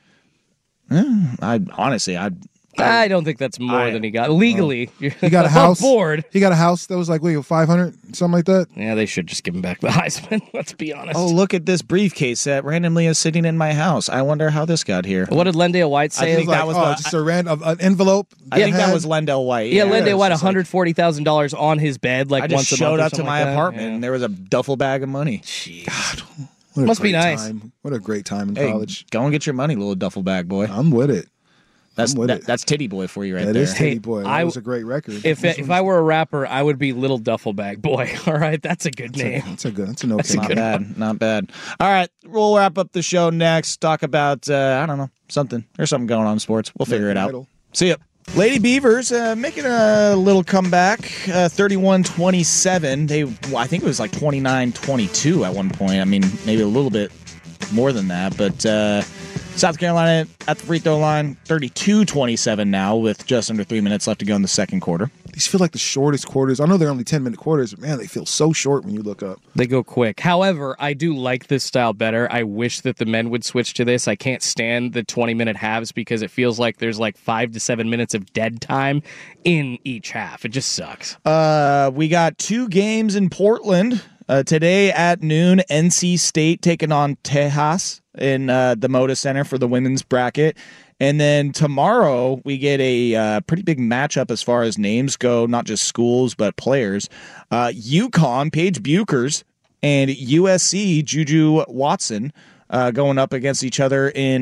I honestly, I. I don't think that's more I- than he got legally. He got a house. board. He got a house that was like wait, five hundred, something like that. Yeah, they should just give him back the Heisman. Let's be honest. Oh, look at this briefcase that randomly is sitting in my house. I wonder how this got here. What did Lendale White say? I think Like, that was oh, the, just a random an envelope. I think that had- was Lendell White. Yeah, Yeah, Lendale it's White, just one hundred forty thousand dollars on his bed, like I just once a showed month or up to something my like that. apartment Yeah. and there was a duffel bag of money. God, what a Must be great nice. time. What a great time in Hey, college. go and get your money, little duffel bag boy. I'm with it. That's I'm with that, it. that's titty boy for you right That there. is Titty Hey, Boy. That I- was a great record. If This if one's- I were a rapper, I would be Little Duffel Bag Boy. All right, that's a good name. That's a good. That's an okay. Not name. bad, not bad. All right, we'll wrap up the show next. Talk about uh, I don't know something. There's something going on in sports. We'll figure it out. Idol. See ya. Lady Beavers uh, making a little comeback, uh, thirty-one twenty-seven. They, well, I think it was like twenty-nine twenty-two at one point. I mean, maybe a little bit more than that. But uh, South Carolina at the free throw line, thirty-two twenty-seven now with just under three minutes left to go in the second quarter. These feel like the shortest quarters. I know they're only ten minute quarters, but man, they feel so short when you look up. They go quick. However, I do like this style better. I wish that the men would switch to this. I can't stand the twenty-minute halves because it feels like there's like five to seven minutes of dead time in each half. It just sucks. Uh, we got two games in Portland uh, today at noon. N C State taking on Tejas in uh, the Moda Center for the women's bracket. And then tomorrow we get a uh, pretty big matchup as far as names go, not just schools, but players. Uh, UConn, Paige Buchers, and U S C, Juju Watson, uh, going up against each other in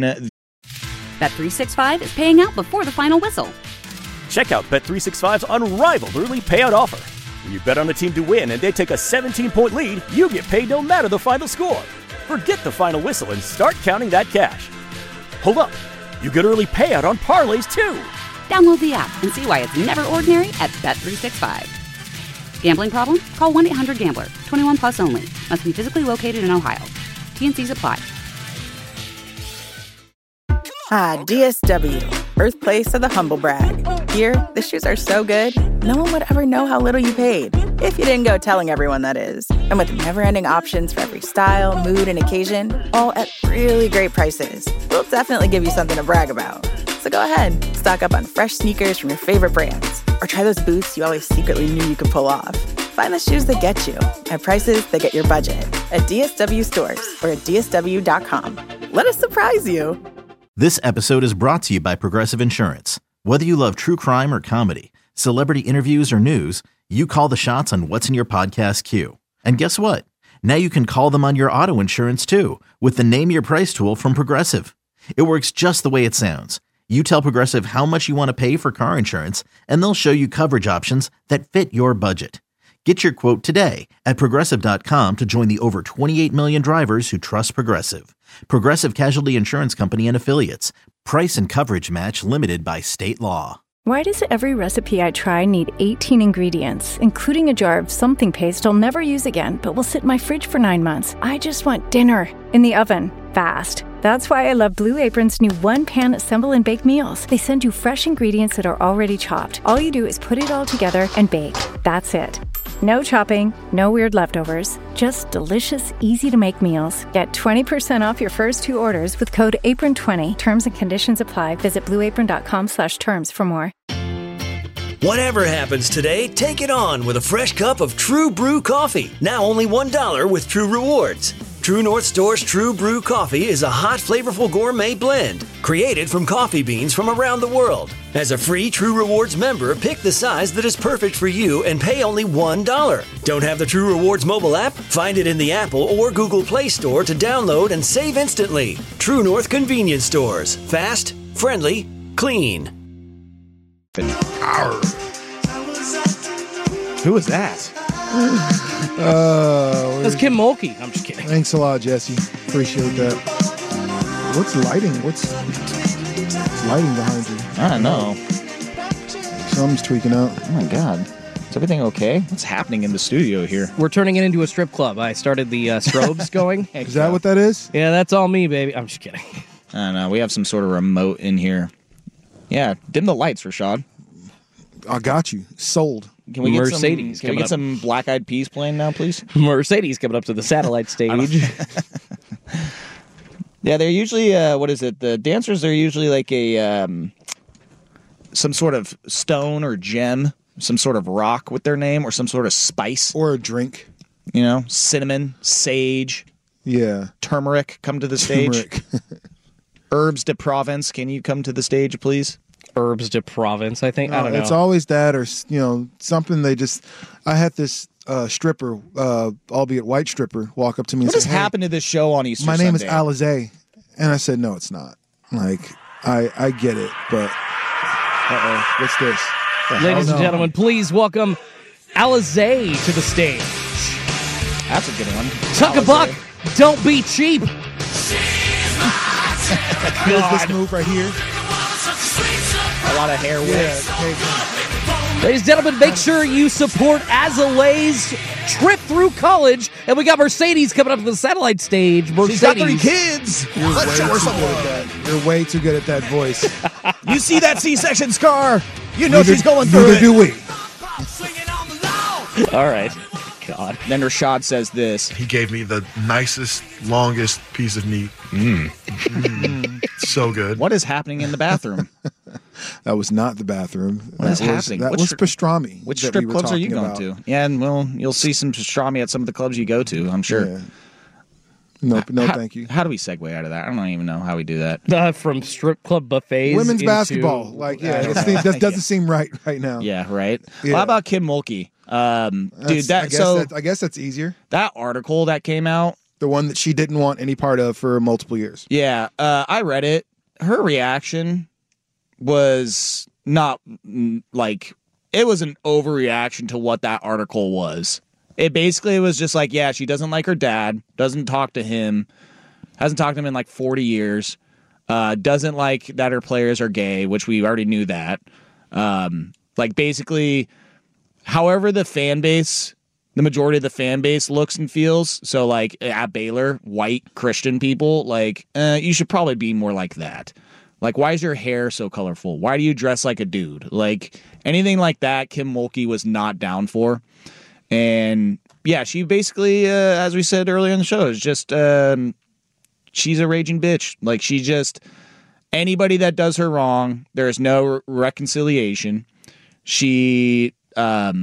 Bet three sixty-five is paying out before the final whistle. Check out Bet three sixty-five's unrivaled early payout offer. When you bet on a team to win and they take a seventeen-point lead, you get paid no matter the final score. Forget the final whistle and start counting that cash. Hold up. You get early payout on parlays, too. Download the app and see why it's never ordinary at Bet three sixty-five. Gambling problem? Call one eight hundred gambler. twenty-one plus only. Must be physically located in Ohio. T N Cs apply. Ah, D S W, birthplace of the humble brag. Here, the shoes are so good, no one would ever know how little you paid. If you didn't go telling everyone, that is. And with never-ending options for every style, mood, and occasion, all at really great prices, we'll definitely give you something to brag about. So go ahead, stock up on fresh sneakers from your favorite brands, or try those boots you always secretly knew you could pull off. Find the shoes that get you at prices that get your budget at D S W stores or at D S W dot com. Let us surprise you. This episode is brought to you by Progressive Insurance. Whether you love true crime or comedy, celebrity interviews or news, you call the shots on what's in your podcast queue. And guess what? Now you can call them on your auto insurance too with the Name Your Price tool from Progressive. It works just the way it sounds. You tell Progressive how much you want to pay for car insurance, and they'll show you coverage options that fit your budget. Get your quote today at Progressive dot com to join the over twenty-eight million drivers who trust Progressive. Progressive Casualty Insurance Company and Affiliates. Price and coverage match limited by state law. Why does every recipe I try need eighteen ingredients, including a jar of something paste I'll never use again, but will sit in my fridge for nine months? I just want dinner in the oven, fast. That's why I love Blue Apron's new one-pan assemble and bake meals. They send you fresh ingredients that are already chopped. All you do is put it all together and bake. That's it. No chopping, no weird leftovers, just delicious, easy-to-make meals. Get twenty percent off your first two orders with code apron twenty. Terms and conditions apply. Visit blue apron dot com slash terms for more. Whatever happens today, take it on with a fresh cup of True Brew coffee. Now only one dollar with True Rewards. True North Store's True Brew coffee is a hot, flavorful gourmet blend created from coffee beans from around the world. As a free True Rewards member, pick the size that is perfect for you and pay only one dollar. Don't have the True Rewards mobile app? Find it in the Apple or Google Play Store to download and save instantly. True North Convenience Stores. Fast, friendly, clean. Arr. Who was that? Uh, That's Kim Mulkey. I'm just kidding. Thanks a lot, Jesse. Appreciate that. What's lighting? What's, what's lighting behind you? I don't know. Something's tweaking out. Oh my god. Is everything okay? What's happening in the studio here? We're turning it into a strip club. I started the uh, strobes going. Is that what that is? Yeah, that's all me, baby. I'm just kidding. I don't know. We have some sort of remote in here. Yeah, dim the lights, Rashad. I got you. Sold. Can we get Mercedes some, can we get up. some Black Eyed Peas playing now, please? Mercedes coming up to the satellite stage. Yeah, they're usually, uh, what is it? The dancers are usually like a, um, some sort of stone or gem, some sort of rock with their name, or some sort of spice. Or a drink. You know, cinnamon, sage. Yeah. Turmeric, come to the stage. Turmeric. Herbs de Provence, can you come to the stage, please? Herbs de Provence, I think. No, I don't know. It's always that, or you know, something they just. I had this uh, stripper, uh, albeit white stripper, walk up to me. What and has say, hey, happened to this show on Easter my name Sunday? is Alizé, and I said, no, it's not. Like, I I get it, but uh oh, what's this? The Ladies hell and no. gentlemen, please welcome Alizé to the stage. That's a good one. Tuck a buck, don't be cheap. Here's this move right here. A lot of hair whips. Yeah, Ladies and gentlemen, make sure you support Azalé's trip through college. And we got Mercedes coming up to the satellite stage. Mercedes. She's got three kids. You're Let's way show her too some good love. at that. You're way too good at that voice. You see that C-section scar? You know Neither- she's going through neither it. do we. All right. God. Then Rashad says this. He gave me the nicest, longest piece of meat. Mm. Mm. So good. What is happening in the bathroom? That was not the bathroom. What is that was, happening? That Which was stri- pastrami. Which that strip we were clubs are you talking going about. to? Yeah, and well, you'll see some pastrami at some of the clubs you go to, I'm sure. Yeah. No, no, how, thank you. How do we segue out of that? I don't even know how we do that. Uh, from strip club buffets. Women's into, basketball, like yeah, it seems, that doesn't seem right right now. Yeah, right. Yeah. Well, how about Kim Mulkey? Um, dude, That's- that I guess so that, I guess that's easier. that article that came out. The one that she didn't want any part of for multiple years. Yeah, uh, I read it. Her reaction was not mm, like it was an overreaction to what that article was. It basically was just like, yeah, she doesn't like her dad, doesn't talk to him, hasn't talked to him in like forty years, uh, doesn't like that her players are gay, which we already knew that. Um, like basically, however the fan base, the majority of the fan base looks and feels, so like at Baylor, white Christian people, like, uh, you should probably be more like that. Like, why is your hair so colorful? Why do you dress like a dude? Like, anything like that, Kim Mulkey was not down for. And, yeah, she basically, uh, as we said earlier in the show, is just, um, she's a raging bitch. Like, she just, anybody that does her wrong, there is no re- reconciliation. She, um,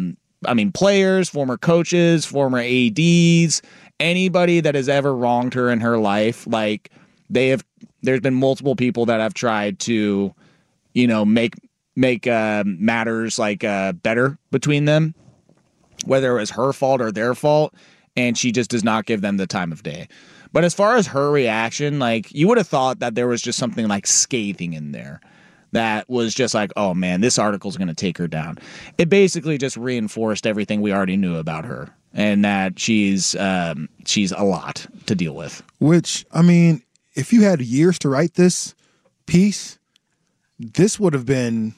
I mean, players, former coaches, former A Ds, anybody that has ever wronged her in her life, like they have, there's been multiple people that have tried to, you know, make make uh, matters like uh, better between them, whether it was her fault or their fault, and she just does not give them the time of day. But as far as her reaction, like you would have thought that there was just something like scathing in there. That was just like, oh man, this article's going to take her down. It basically just reinforced everything we already knew about her, and that she's um, she's a lot to deal with. Which, I mean, if you had years to write this piece, this would have been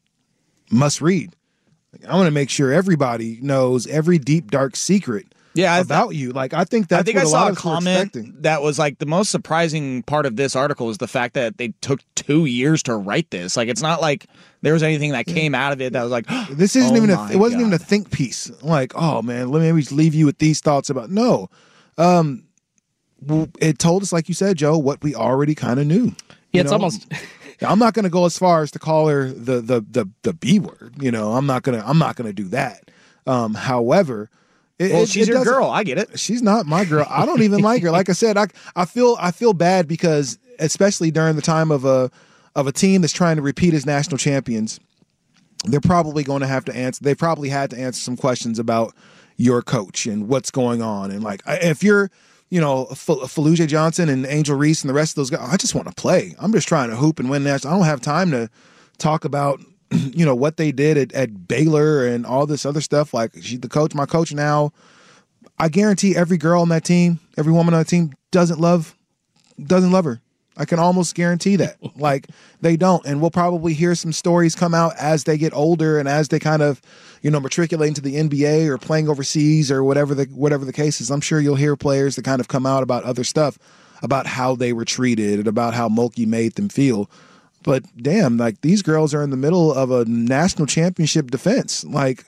must read. Like, I want to make sure everybody knows every deep, dark secret. Yeah, about th- you. Like, I think that's I think what I a saw lot a of us were comment expecting. that was like the most surprising part of this article is the fact that they took two years to write this. Like, it's not like there was anything that came out of it that was like, This isn't oh even. A, my it wasn't God. even a think piece. Like, oh man, let me maybe leave you with these thoughts about. No, um, well, it told us, like you said, Joe, what we already kind of knew. Yeah, You it's know? almost. I'm not going to go as far as to call her the the the the B word. You know, I'm not gonna. I'm not gonna do that. Um, however. It, Well, it- she's it your doesn't- girl. I get it. She's not my girl. I don't even like her. Like I said, I I feel I feel bad because especially during the time of a of a team that's trying to repeat as national champions, they're probably going to have to answer. They probably had to answer some questions about your coach and what's going on. And like if you're, you know, Fallujah Johnson and Angel Reese and the rest of those guys, I just want to play. I'm just trying to hoop and win national. I don't have time to talk about, you know, what they did at, at Baylor and all this other stuff. Like she's the coach, my coach now. I guarantee every girl on that team, every woman on that team doesn't love, doesn't love her. I can almost guarantee that. Like they don't. And we'll probably hear some stories come out as they get older and as they kind of, you know, matriculate into the N B A or playing overseas or whatever the whatever the case is. I'm sure you'll hear players that kind of come out about other stuff, about how they were treated and about how Mulkey made them feel. But damn, like these girls are in the middle of a national championship defense. Like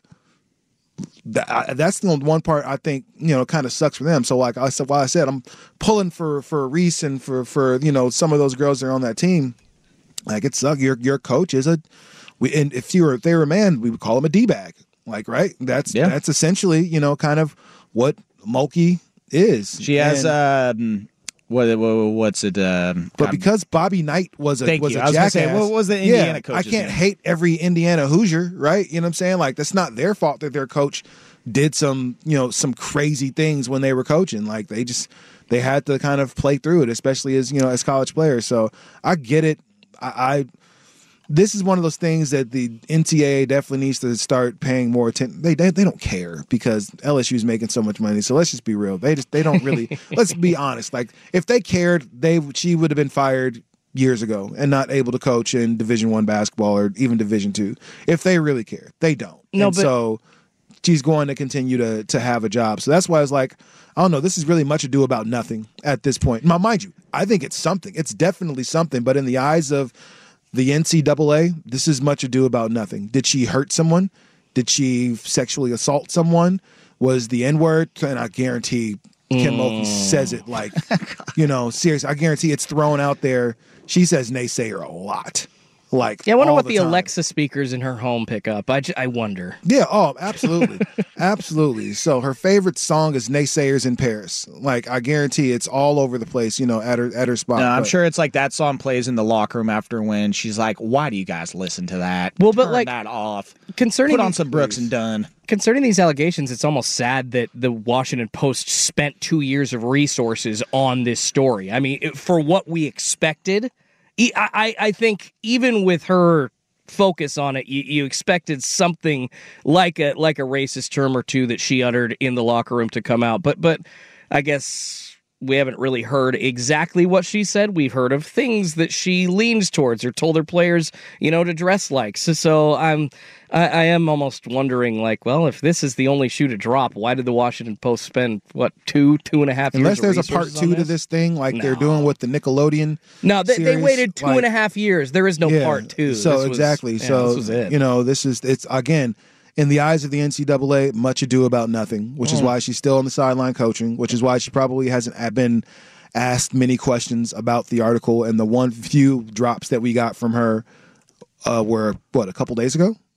that, that's the one part I think, you know, kind of sucks for them. So like I said, while I said I'm pulling for for Reese and for for you know some of those girls that are on that team. Like it sucks. Your your coach is a, we and if you were if they were a man, we would call him a D-bag. Like right, that's Yeah. that's essentially you know kind of what Mulkey is. She has And- um, what, what what's it? Um, But God, because Bobby Knight was a Thank was you. a I was gonna jackass, say, what was the Indiana yeah, coach's I can't name? hate every Indiana Hoosier, right? You know what I'm saying? Like that's not their fault that their coach did some you know some crazy things when they were coaching. Like they just they had to kind of play through it, especially as you know as college players. So I get it. I, I this is one of those things that the N C double A definitely needs to start paying more attention. They, they they don't care because L S U is making so much money. So let's just be real. They just they don't really. Let's be honest. Like if they cared, they she would have been fired years ago and not able to coach in Division One basketball or even Division Two. If they really cared, they don't. No, and but- so she's going to continue to to have a job. So that's why I was like, I don't know. This is really much ado about nothing at this point. Now, mind you, I think it's something. It's definitely something. But in the eyes of the N C double A, this is much ado about nothing. Did she hurt someone? Did she sexually assault someone? Was the N-word? And I guarantee Kim Mm. Mulkey says it like, you know, seriously. I guarantee it's thrown out there. She says naysayer a lot. Like, Yeah, I wonder all what the the time. Alexa speakers in her home pick up. I, ju- I wonder. Yeah, oh, absolutely. Absolutely. So her favorite song is Naysayers in Paris. Like, I guarantee it's all over the place, you know, at her at her spot. No, I'm But- sure it's like that song plays in the locker room after when she's like, "Why do you guys listen to that? Well, but Turn like that off. concerning Put on these- some Brooks and Dunn." Concerning these allegations, it's almost sad that the Washington Post spent two years of resources on this story. I mean, it- for what we expected, e- I, I I think even with her focus on it, you, you expected something like a like a racist term or two that she uttered in the locker room to come out. But but I guess we haven't really heard exactly what she said. We've heard of things that she leans towards or told her players, you know, to dress like. So, so I'm, I, I am almost wondering, like, well, if this is the only shoe to drop, why did the Washington Post spend what two, two and a half Unless years? there's of a part resources two on to this thing, like they're doing with the Nickelodeon. No, they, they series, waited two like- and a half years. There is no Yeah, part two. So This was- exactly. yeah, so this was it. you know, this is it's again in the eyes of the N C double A, much ado about nothing, which is Mm. why she's still on the sideline coaching, which is why she probably hasn't been asked many questions about the article. And the one few drops that we got from her uh, were what a couple days ago.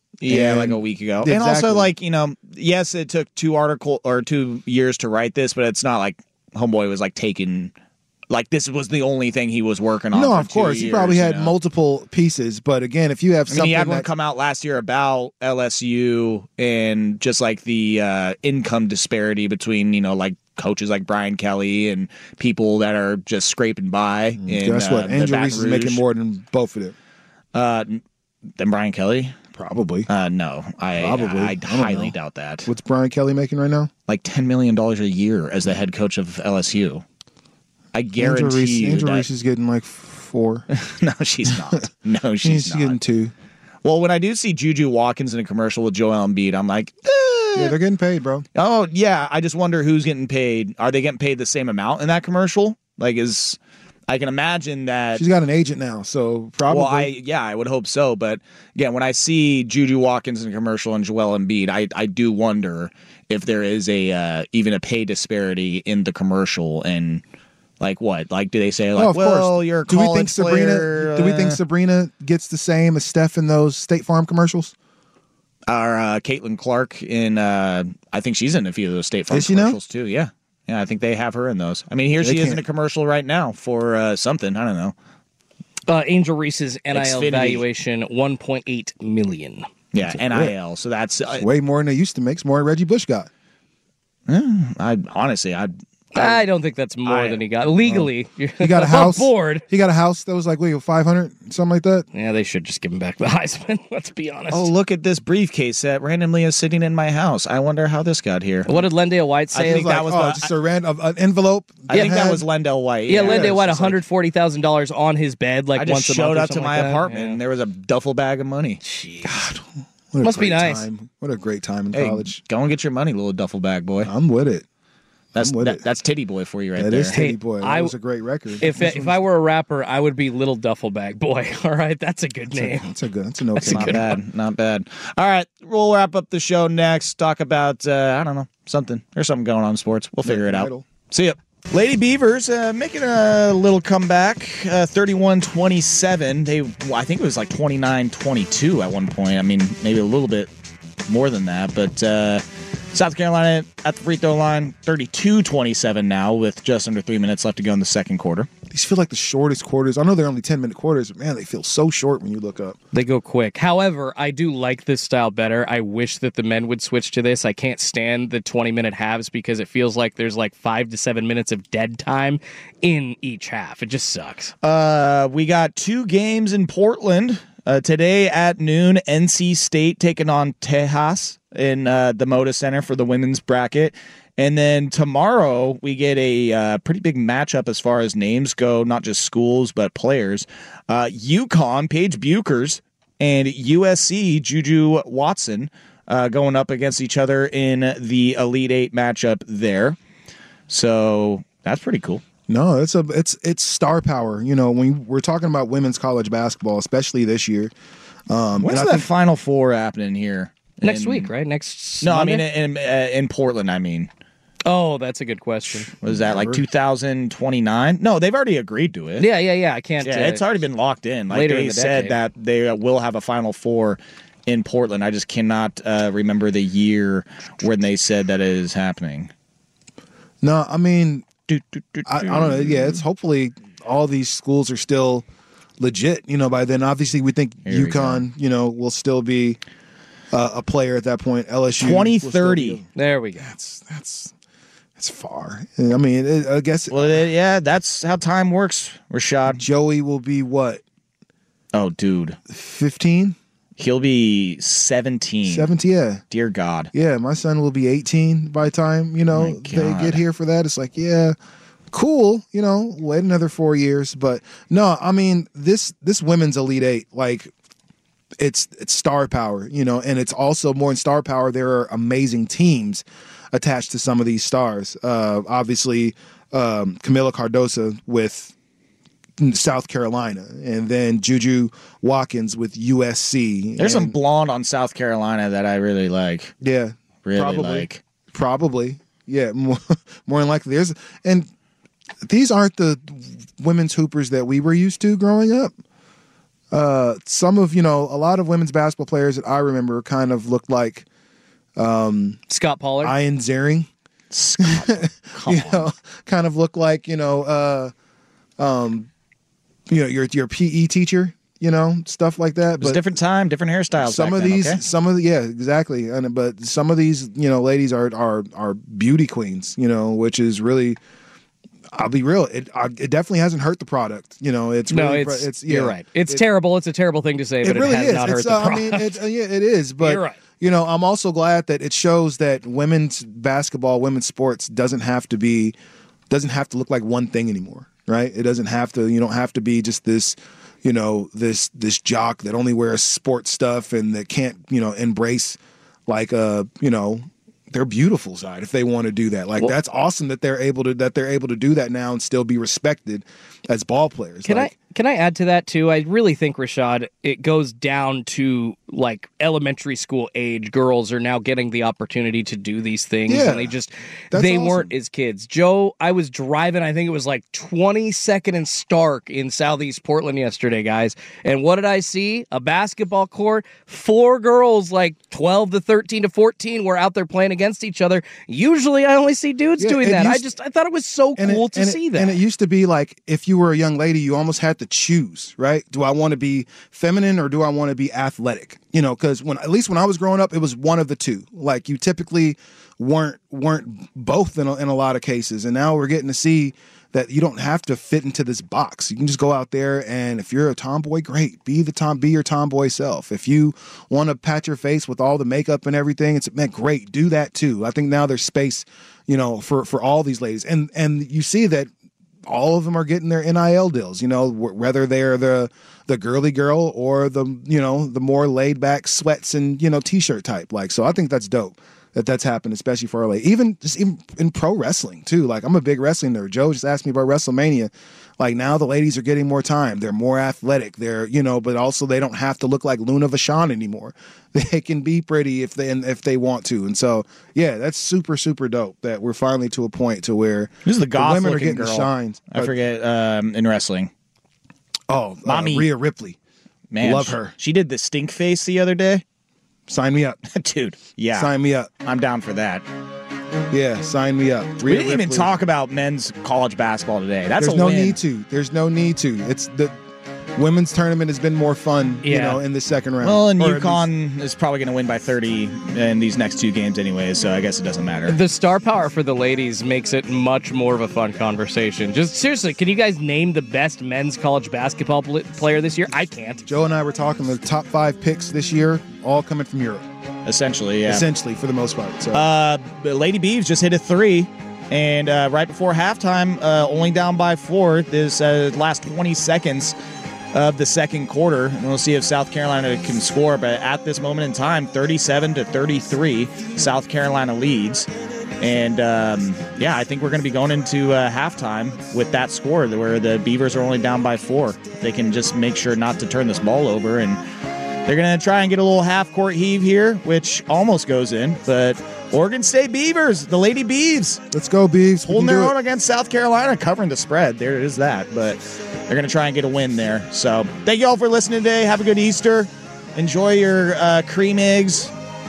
Yeah, And- like a week ago. Exactly. And also, like, you know, yes, it took two article or two years to write this, but it's not like Homeboy was like taking, like this was the only thing he was working on. No, for of two course. years, he probably you had know? multiple pieces, but again, if you have I mean, something he had one that, come out last year about L S U and just like the uh, income disparity between, you know, like coaches like Brian Kelly and people that are just scraping by. In, guess what? uh, the Angel Baton Reese is making Rouge. more than both of them. Uh, than Brian Kelly? Probably. Uh, no, I Probably. I, I don't highly know. doubt that. What's Brian Kelly making right now? Like ten million dollars a year as the head coach of L S U. I guarantee Angel Reese, you Angel that. Reese is getting like four. No, she's not. No, she's, She's not. getting two. Well, when I do see Juju Watkins in a commercial with Joel Embiid, I'm like, eh. Yeah, they're getting paid, bro. Oh, yeah. I just wonder who's getting paid. Are they getting paid the same amount in that commercial? Like, is I can imagine that. She's got an agent now, so probably. Well, I yeah, I would hope so. But again, when I see Juju Watkins in a commercial and Joel Embiid, I I do wonder if there is a uh, even a pay disparity in the commercial and. Like what? Like do they say like, oh, of well, course. you're a do we college think Sabrina? player, Do we think uh, Sabrina gets the same as Steph in those State Farm commercials? Or uh, Caitlin Clark in, uh, I think she's in a few of those State Farm Is she now? commercials too. Yeah, yeah, I think they have her in those. I mean, here They she is in can't- a commercial right now for uh, something. I don't know. Uh, Angel Reese's N I L Xfinity. valuation one point eight million. Yeah, N I L. So that's uh, It's way more than they used to make. It's more than Reggie Bush got. I honestly, I I don't think that's more I- than he got legally. He got a house. board. He got a house that was like wait, five hundred, something like that. Yeah, they should just give him back the Heisman. Let's be honest. oh look at this briefcase that randomly is sitting in my house. I wonder how this got here. What did Lendale White say? I think Like, that was oh, the- just a random an envelope. I think that had- was Lendell White. Yeah, Yeah, Lendale it's White, just one hundred forty thousand dollars on his bed, like like, I once just a month showed or up to something my like that. apartment Yeah. and there was a duffel bag of money. What a Must be great nice. time. What a great time in Hey, college. go and get your money, little duffel bag boy. I'm with it. That's I'm with that, it. that's titty boy for you right That there. is Titty Hey, Boy. That I- was a great record. If This if one's- I were a rapper, I would be Little Duffel Bag Boy. All right, that's a good that's a, name. that's a good. That's an okay. Not good bad, not bad. All right, we'll wrap up the show next. Talk about uh, I don't know something. There's something going on in sports. We'll figure it out. Idol. See ya. Lady Beavers uh, making a little comeback, uh, thirty-one twenty-seven. They, well, I think it was like twenty-nine twenty-two at one point. I mean, maybe a little bit more than that. But uh, South Carolina at the free throw line, thirty-two twenty-seven now with just under three minutes left to go in the second quarter. These feel like the shortest quarters. I know they're only ten minute quarters, but man, they feel so short when you look up. They go quick. However, I do like this style better. I wish that the men would switch to this. I can't stand the twenty minute halves because it feels like there's like five to seven minutes of dead time in each half. It just sucks. Uh, we got two games in Portland uh, today at noon. N C State taking on Tejas in uh, the Moda Center for the women's bracket. And then tomorrow we get a uh, pretty big matchup as far as names go, not just schools, but players. Uh, UConn, Paige Buchers, and U S C, Juju Watson, uh, going up against each other in the Elite Eight matchup there. So that's pretty cool. No, it's a it's it's star power. You know, when we're talking about women's college basketball, especially this year. Um, When's and I that think- Final Four happening here? Next In- week, right? Next No, Monday? I mean in uh, in Portland. I mean, Oh, that's a good question. was that like two thousand twenty-nine? No, they've already agreed to it. Yeah, yeah, yeah. I can't. Yeah, uh, it's already been locked in. Like later they in the said decade. that they will have a Final Four in Portland. I just cannot uh, remember the year when they said that it is happening. No, I mean, Do, do, do, I, I do. don't know. Yeah, it's hopefully all these schools are still legit. You know, by then, obviously, we think Here we UConn, you know, will still be uh, a player at that point. L S U twenty will still thirty. be- There we go. That's that's that's far. I mean, it, I guess Well, it- yeah, that's how time works, Rashad. Joey will be what, Oh, dude, fifteen, he'll be seventeen. seventeen? Yeah. Dear God. Yeah, my son will be eighteen by the time, you know, My they God. get here for that. It's like, yeah, cool, you know, wait another four years. But no, I mean, this this women's Elite Eight, like it's it's star power, you know, and it's also more than star power, there are amazing teams attached to some of these stars. Uh obviously um Camila Cardoso with South Carolina, and then Juju Watkins with U S C. There's some and- blonde on South Carolina that I really like. yeah, Really probably. like. Probably, yeah, more, more than likely. There's and these aren't the women's hoopers that we were used to growing up. uh, some of, you know, a lot of women's basketball players that I remember kind of looked like um, Scott Pollard, Ian Ziering. Scott, you know, kind of look like, you know, uh, um, you know, your your P E teacher, you know, stuff like that. It was but a different time, different hairstyles. Some back of then, these, okay? some of the, yeah, exactly. And but some of these, you know, ladies are are are beauty queens, you know, which is really. I'll be real. It I, it definitely hasn't hurt the product. You know, it's no, really, it's, it's yeah, you're right. It's it, terrible. It's a terrible thing to say, but it, really it has is. not it's, hurt uh, the product. I mean, it's, uh, yeah, it is. But You're right. you know, I'm also glad that it shows that women's basketball, women's sports doesn't have to be, doesn't have to look like one thing anymore, right? It doesn't have to. You don't have to be just this, you know, this this jock that only wears sports stuff and that can't, you know, embrace like a, you know. their beautiful side if they want to do that. Like well, that's awesome that they're able to that they're able to do that now and still be respected as ball players. Can like, I can I add to that too? I really think, Rashad, it goes down to like elementary school age girls are now getting the opportunity to do these things, yeah, and they just that's they awesome. weren't as kids. Joe, I was driving, I think it was like twenty-second and Stark in Southeast Portland yesterday, guys, and what did I see? A basketball court, four girls like twelve to thirteen to fourteen were out there playing against each other. Usually I only see dudes yeah, doing that. Used, I just I thought it was so cool it, to see it, that. And it used to be like if you were a young lady, you almost had to choose, right? Do I want to be feminine or do I want to be athletic? You know, because when at least when I was growing up, it was one of the two. Like you typically weren't weren't both in a, in a lot of cases, and now we're getting to see that you don't have to fit into this box. You can just go out there, and if you're a tomboy, great. Be the tom, be your tomboy self. If you want to pat your face with all the makeup and everything, it's man, great. Do that too. I think now there's space, you know, for for all these ladies, and and you see that all of them are getting their N I L deals. You know, whether they're the the girly girl or the you know the more laid back sweats and you know t-shirt type. Like, so I think that's dope that that's happened, especially for our lady. Even just even in pro wrestling too. Like, I'm a big wrestling nerd. Joe just asked me about WrestleMania. Like, now the ladies are getting more time. They're more athletic. They're, you know, but also they don't have to look like Luna Vachon anymore. They can be pretty if they if they want to. And so, yeah, that's super super dope that we're finally to a point to where who's the goth the women are looking getting girl? the shines. I forget um, in wrestling. Oh, Mommy uh, Rhea Ripley. Man, love she, her. She did the stink face the other day. Sign me up, dude. Yeah, sign me up. I'm down for that. Yeah, sign me up. Rhea we didn't Ripley. even talk about men's college basketball today. That's There's a no win. need to. There's no need to. It's the women's tournament has been more fun, yeah. you know, in the second round. Well, and Or at UConn least- is probably going to win by thirty in these next two games anyways, so I guess it doesn't matter. The star power for the ladies makes it much more of a fun conversation. Just seriously, can you guys name the best men's college basketball pl- player this year? I can't. Joe and I were talking the top five picks this year, all coming from Europe. Essentially, yeah. Essentially, for the most part. So. Uh, Lady Beavs just hit a three, and uh, right before halftime, uh, only down by four. This uh, last twenty seconds of the second quarter, and we'll see if South Carolina can score. But at this moment in time, thirty-seven to thirty-three, South Carolina leads. And um, yeah, I think we're going to be going into uh, halftime with that score, where the Beavers are only down by four. They can just make sure not to turn this ball over, and they're going to try and get a little half-court heave here, which almost goes in. But Oregon State Beavers, the Lady Beavs. Let's go, Beavs. Holding their own against South Carolina, covering the spread. There it is that. But they're going to try and get a win there. So thank you all for listening today. Have a good Easter. Enjoy your uh, cream eggs.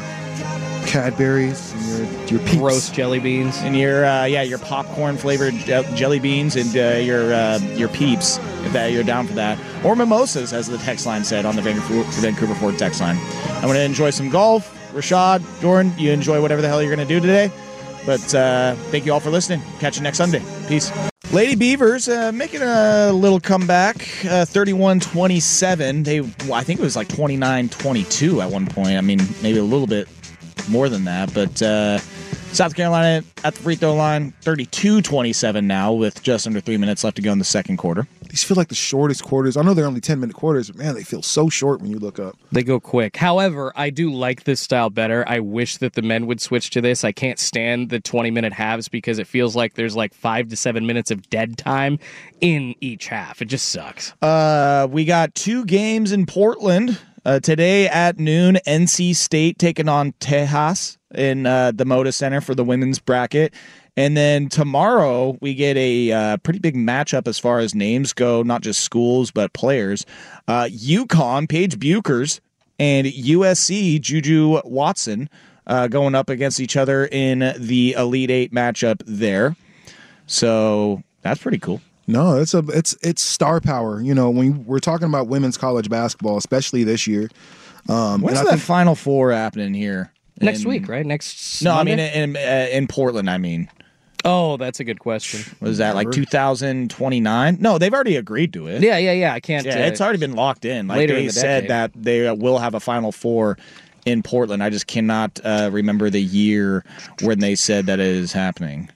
Cadbury's and your, your peeps. Roast jelly beans. And your, uh, yeah, your popcorn-flavored je- jelly beans and uh, your uh, your peeps, if that, you're down for that. Or mimosas, as the text line said on the Vancouver, Vancouver Ford text line. I'm going to enjoy some golf. Rashad, Jordan, you enjoy whatever the hell you're going to do today. But uh, thank you all for listening. Catch you next Sunday. Peace. Lady Beavers uh, making a little comeback, uh, thirty-one twenty-seven. They, well, I think it was like twenty-nine twenty-two at one point. I mean, maybe a little bit more than that. But uh, South Carolina at the free throw line, thirty-two twenty-seven now with just under three minutes left to go in the second quarter. These feel like the shortest quarters. I know they're only ten-minute quarters, but man, they feel so short when you look up. They go quick. However, I do like this style better. I wish that the men would switch to this. I can't stand the twenty-minute halves because it feels like there's like five to seven minutes of dead time in each half. It just sucks. Uh, we got two games in Portland. Uh, today at noon, N C State taking on Tejas in uh, the Moda Center for the women's bracket. And then tomorrow we get a uh, pretty big matchup as far as names go, not just schools but players. Uh, UConn, Paige Buchers, and U S C, Juju Watson, uh, going up against each other in the Elite Eight matchup there. So that's pretty cool. No, it's a it's it's star power. You know, when we're talking about women's college basketball, especially this year. Um, When's and the I think, Final Four happening here? Next In- week, right? Next No, Monday? I mean in uh, in Portland. I mean, Oh, that's a good question. was that like two thousand twenty-nine? No, they've already agreed to it. Yeah, yeah, yeah. I can't. Yeah, uh, it's already been locked in. Like later they in the said decade. that they will have a Final Four in Portland. I just cannot uh, remember the year when they said that it is happening.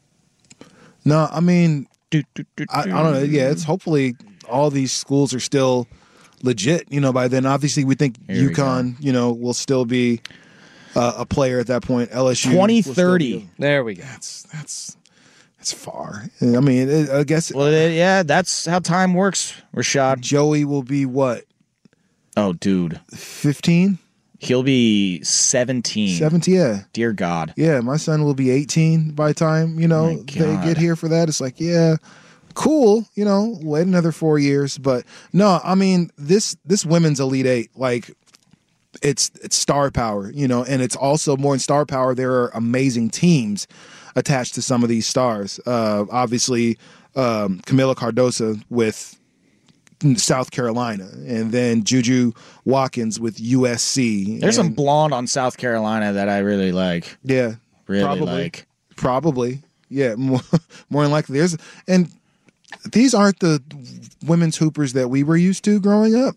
no, I mean, I, I don't know. Yeah, it's hopefully all these schools are still legit. You know, by then, obviously, we think Here we UConn, you know, will still be uh, a player at that point. L S U twenty will still thirty. be- There we go. That's that's that's far. I mean, it, I guess Well, uh, yeah, that's how time works, Rashad. Joey will be what, Oh, dude, fifteen, he'll be seventeen. seventeen? Yeah. Dear God. Yeah, my son will be eighteen by the time, you know, My they God. get here for that. It's like, yeah, cool, you know, wait another four years. But no, I mean, this this women's Elite Eight, like it's it's star power, you know, and it's also more in star power. There are amazing teams attached to some of these stars. Uh, obviously, um, Camila Cardoso with South Carolina, and then Juju Watkins with U S C. There's and, some blonde on South Carolina that I really like. yeah, Really probably. like. Probably, yeah, more, more than likely. There's and these aren't the women's hoopers that we were used to growing up.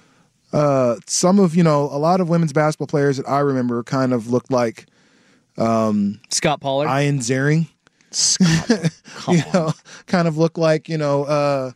Uh, some of you know, a lot of women's basketball players that I remember kind of looked like um, Scott Pollard, Ian Zering. Scott, come you know, kind of look like you know, uh,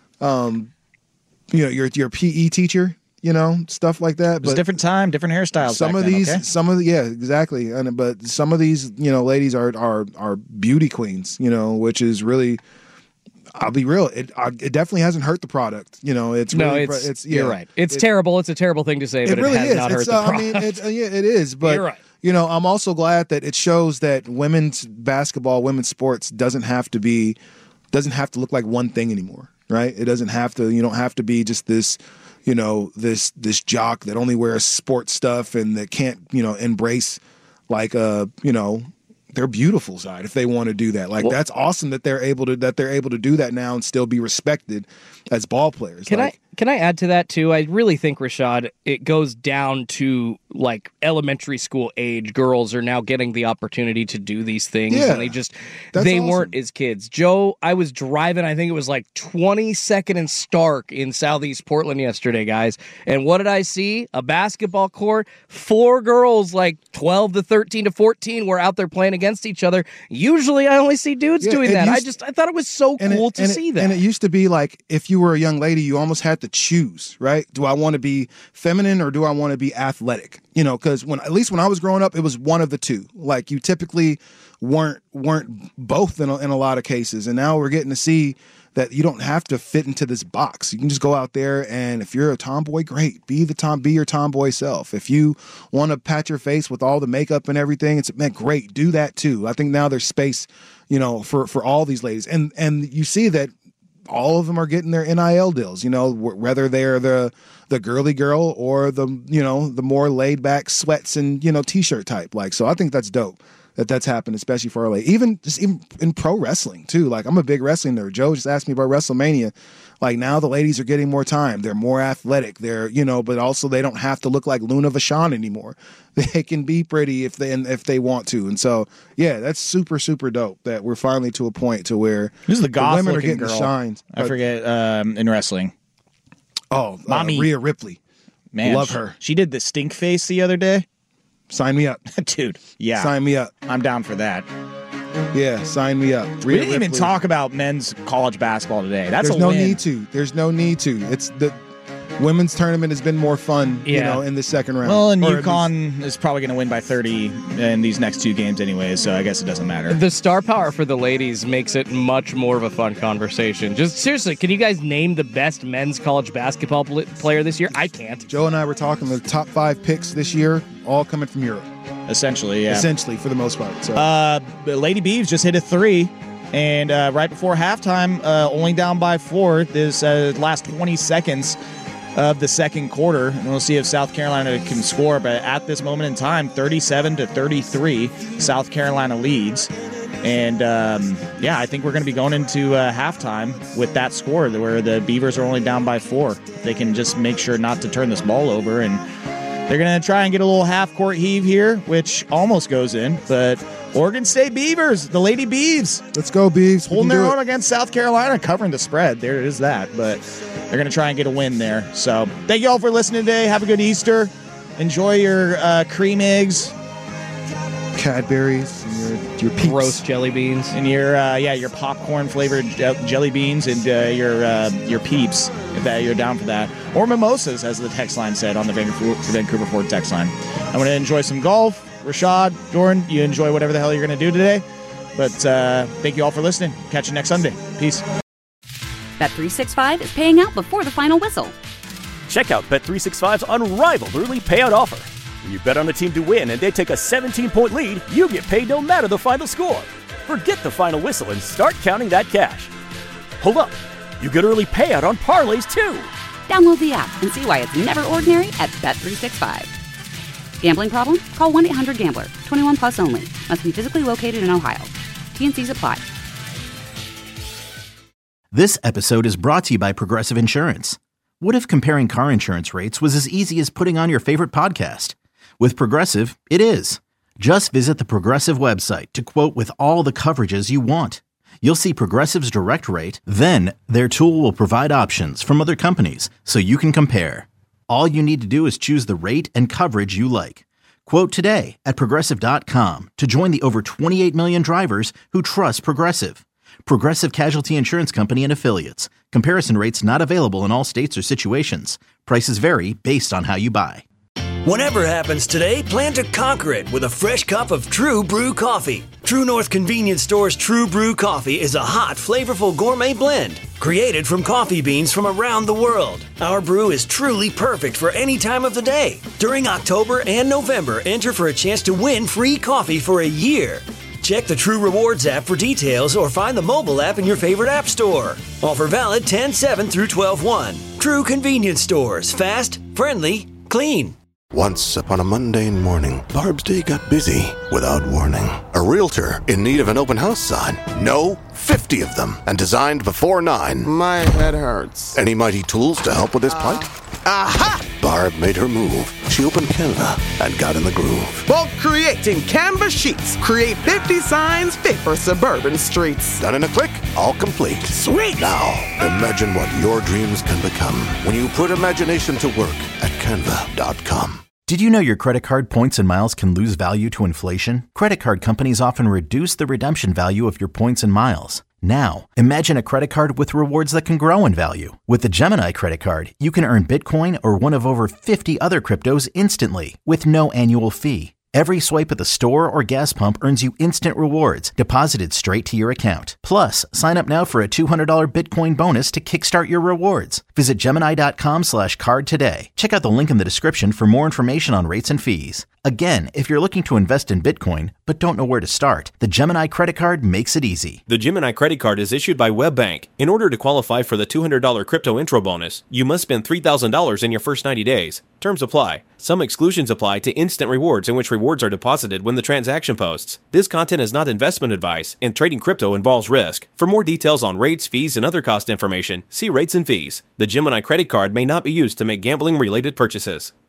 um, you know, your your P E teacher. You know, stuff like that. It was But a different time, different hairstyles. some back of then, these, okay? some of the, yeah, exactly. And but some of these, you know, ladies are are are beauty queens. You know, which is really, I'll be real. It I, it definitely hasn't hurt the product. You know, it's no, really, it's, it's yeah, you're right. It's it- terrible. It's a terrible thing to say, but it really it has is. not hurt It's, the uh, I product. mean, it's, uh, yeah, it is. But You're right. you know, I'm also glad that it shows that women's basketball, women's sports doesn't have to be, doesn't have to look like one thing anymore, right? It doesn't have to. You don't have to be just this, you know, this this jock that only wears sports stuff and that can't, you know, embrace like a, you know, their beautiful side if they want to do that. Like Well- that's awesome that they're able to that they're able to do that now and still be respected as ball players. Can like, I can I add to that too? I really think, Rashad, it goes down to like elementary school age girls are now getting the opportunity to do these things, Yeah. and they just That's they awesome. weren't as kids. Joe, I was driving. I think it was like twenty-second and Stark in Southeast Portland yesterday, guys. And what did I see? A basketball court. Four girls, like twelve to thirteen to fourteen, were out there playing against each other. Usually, I only see dudes Yeah, doing it that. I used- just I thought it was so And it- cool to and it- see that. And it used to be like if you were a young lady, you almost had to choose, right? Do I want to be feminine or do I want to be athletic? You know, because when at least when I was growing up, it was one of the two. Like you typically weren't weren't both in a, in a lot of cases, and now we're getting to see that you don't have to fit into this box. You can just go out there, and if you're a tomboy, great. Be the tom, be your tomboy self. If you want to pat your face with all the makeup and everything, it's man, great. Do that too. I think now there's space, you know, for for all these ladies, and and you see that all of them are getting their N I L deals, you know, wh- whether they're the the girly girl or the, you know, the more laid back sweats and, you know, t-shirt type. Like, so I think that's dope that that's happened, especially for our lady. Even just even in pro wrestling too. Like I'm a big wrestling nerd. Joe just asked me about WrestleMania. Like now the ladies are getting more time. They're more athletic. They're, you know, but also they don't have to look like Luna Vachon anymore. They can be pretty if they and if they want to. And so, yeah, that's super super dope that we're finally to a point to where Who's the goth women are looking getting girl? the shines. I forget um, in wrestling. Oh, Mommy. uh, Rhea Ripley. Man, Love she- her. She did the stink face the other day. Sign me up. Dude, yeah. Sign me up. I'm down for that. Yeah, sign me up. We Rhea didn't even Ripley. talk about men's college basketball today. That's There's a no win. need to. There's no need to. It's the women's tournament has been more fun, you Yeah. know, in the second round. Well, and Or at UConn is probably going to win by thirty in these next two games anyway, so I guess it doesn't matter. The star power for the ladies makes it much more of a fun conversation. Just seriously, can you guys name the best men's college basketball pl- player this year? I can't. Joe and I were talking the top five picks this year, all coming from Europe. Essentially, yeah. Essentially, for the most part. So. Uh, Lady Beeves just hit a three, and uh, right before halftime, uh, only down by four. This uh, last twenty seconds of the second quarter, and we'll see if South Carolina can score. But at this moment in time, thirty-seven to thirty-three, South Carolina leads. And um, yeah, I think we're going to be going into uh, halftime with that score, where the Beavers are only down by four. They can just make sure not to turn this ball over, and they're going to try and get a little half-court heave here, which almost goes in. But Oregon State Beavers, the Lady Beeves. Let's go, Beeves. Holding their own against South Carolina, covering the spread. There it is that. But they're going to try and get a win there. So thank you all for listening today. Have a good Easter. Enjoy your uh, cream eggs. Cadbury's and your, your peeps. Roast jelly beans. And your, uh, yeah, your popcorn-flavored jelly beans and uh, your uh, your peeps, if that, you're down for that. Or mimosas, as the text line said on the Vancouver, Vancouver Ford text line. I'm going to enjoy some golf. Rashad, Jordan, you enjoy whatever the hell you're going to do today. But uh, thank you all for listening. Catch you next Sunday. Peace. Bet three sixty-five is paying out before the final whistle. Check out Bet three sixty-five's unrivaled early payout offer. When you bet on a team to win and they take a seventeen-point lead, you get paid no matter the final score. Forget the final whistle and start counting that cash. Hold up. You get early payout on parlays, too. Download the app and see why it's never ordinary at Bet three sixty-five. Gambling problem? Call one eight hundred gambler. twenty-one plus only. Must be physically located in Ohio. T N Cs apply. This episode is brought to you by Progressive Insurance. What if comparing car insurance rates was as easy as putting on your favorite podcast? With Progressive, it is. Just visit the Progressive website to quote with all the coverages you want. You'll see Progressive's direct rate, then their tool will provide options from other companies so you can compare. All you need to do is choose the rate and coverage you like. Quote today at Progressive dot com to join the over twenty-eight million drivers who trust Progressive. Progressive Casualty Insurance Company and Affiliates. Comparison rates not available in all states or situations. Prices vary based on how you buy. Whatever happens today, plan to conquer it with a fresh cup of True Brew coffee. True North Convenience Store's True Brew coffee is a hot, flavorful gourmet blend created from coffee beans from around the world. Our brew is truly perfect for any time of the day. During October and November, enter for a chance to win free coffee for a year. Check the True Rewards app for details or find the mobile app in your favorite app store. Offer valid ten seven through twelve one. True Convenience Stores. Fast, friendly, clean. Once upon a mundane morning, Barb's day got busy without warning. A realtor in need of an open house sign. No, fifty of them, and designed before nine. My head hurts. Any mighty tools to help with his plight? Aha! Barb made her move. She opened Canva and got in the groove. Bulk creating Canva sheets. Create fifty signs fit for suburban streets. Done in a click, all complete. Sweet! Now, imagine what your dreams can become when you put imagination to work at Canva dot com. Did you know your credit card points and miles can lose value to inflation? Credit card companies often reduce the redemption value of your points and miles. Now, imagine a credit card with rewards that can grow in value. With the Gemini credit card, you can earn Bitcoin or one of over fifty other cryptos instantly with no annual fee. Every swipe at the store or gas pump earns you instant rewards deposited straight to your account. Plus, sign up now for a two hundred dollars Bitcoin bonus to kickstart your rewards. Visit Gemini dot com slash card today. Check out the link in the description for more information on rates and fees. Again, if you're looking to invest in Bitcoin but don't know where to start, the Gemini credit card makes it easy. The Gemini credit card is issued by WebBank. In order to qualify for the two hundred dollars crypto intro bonus, you must spend three thousand dollars in your first ninety days. Terms apply. Some exclusions apply to instant rewards, in which rewards are deposited when the transaction posts. This content is not investment advice, and trading crypto involves risk. For more details on rates, fees, and other cost information, see rates and fees. The Gemini credit card may not be used to make gambling-related purchases.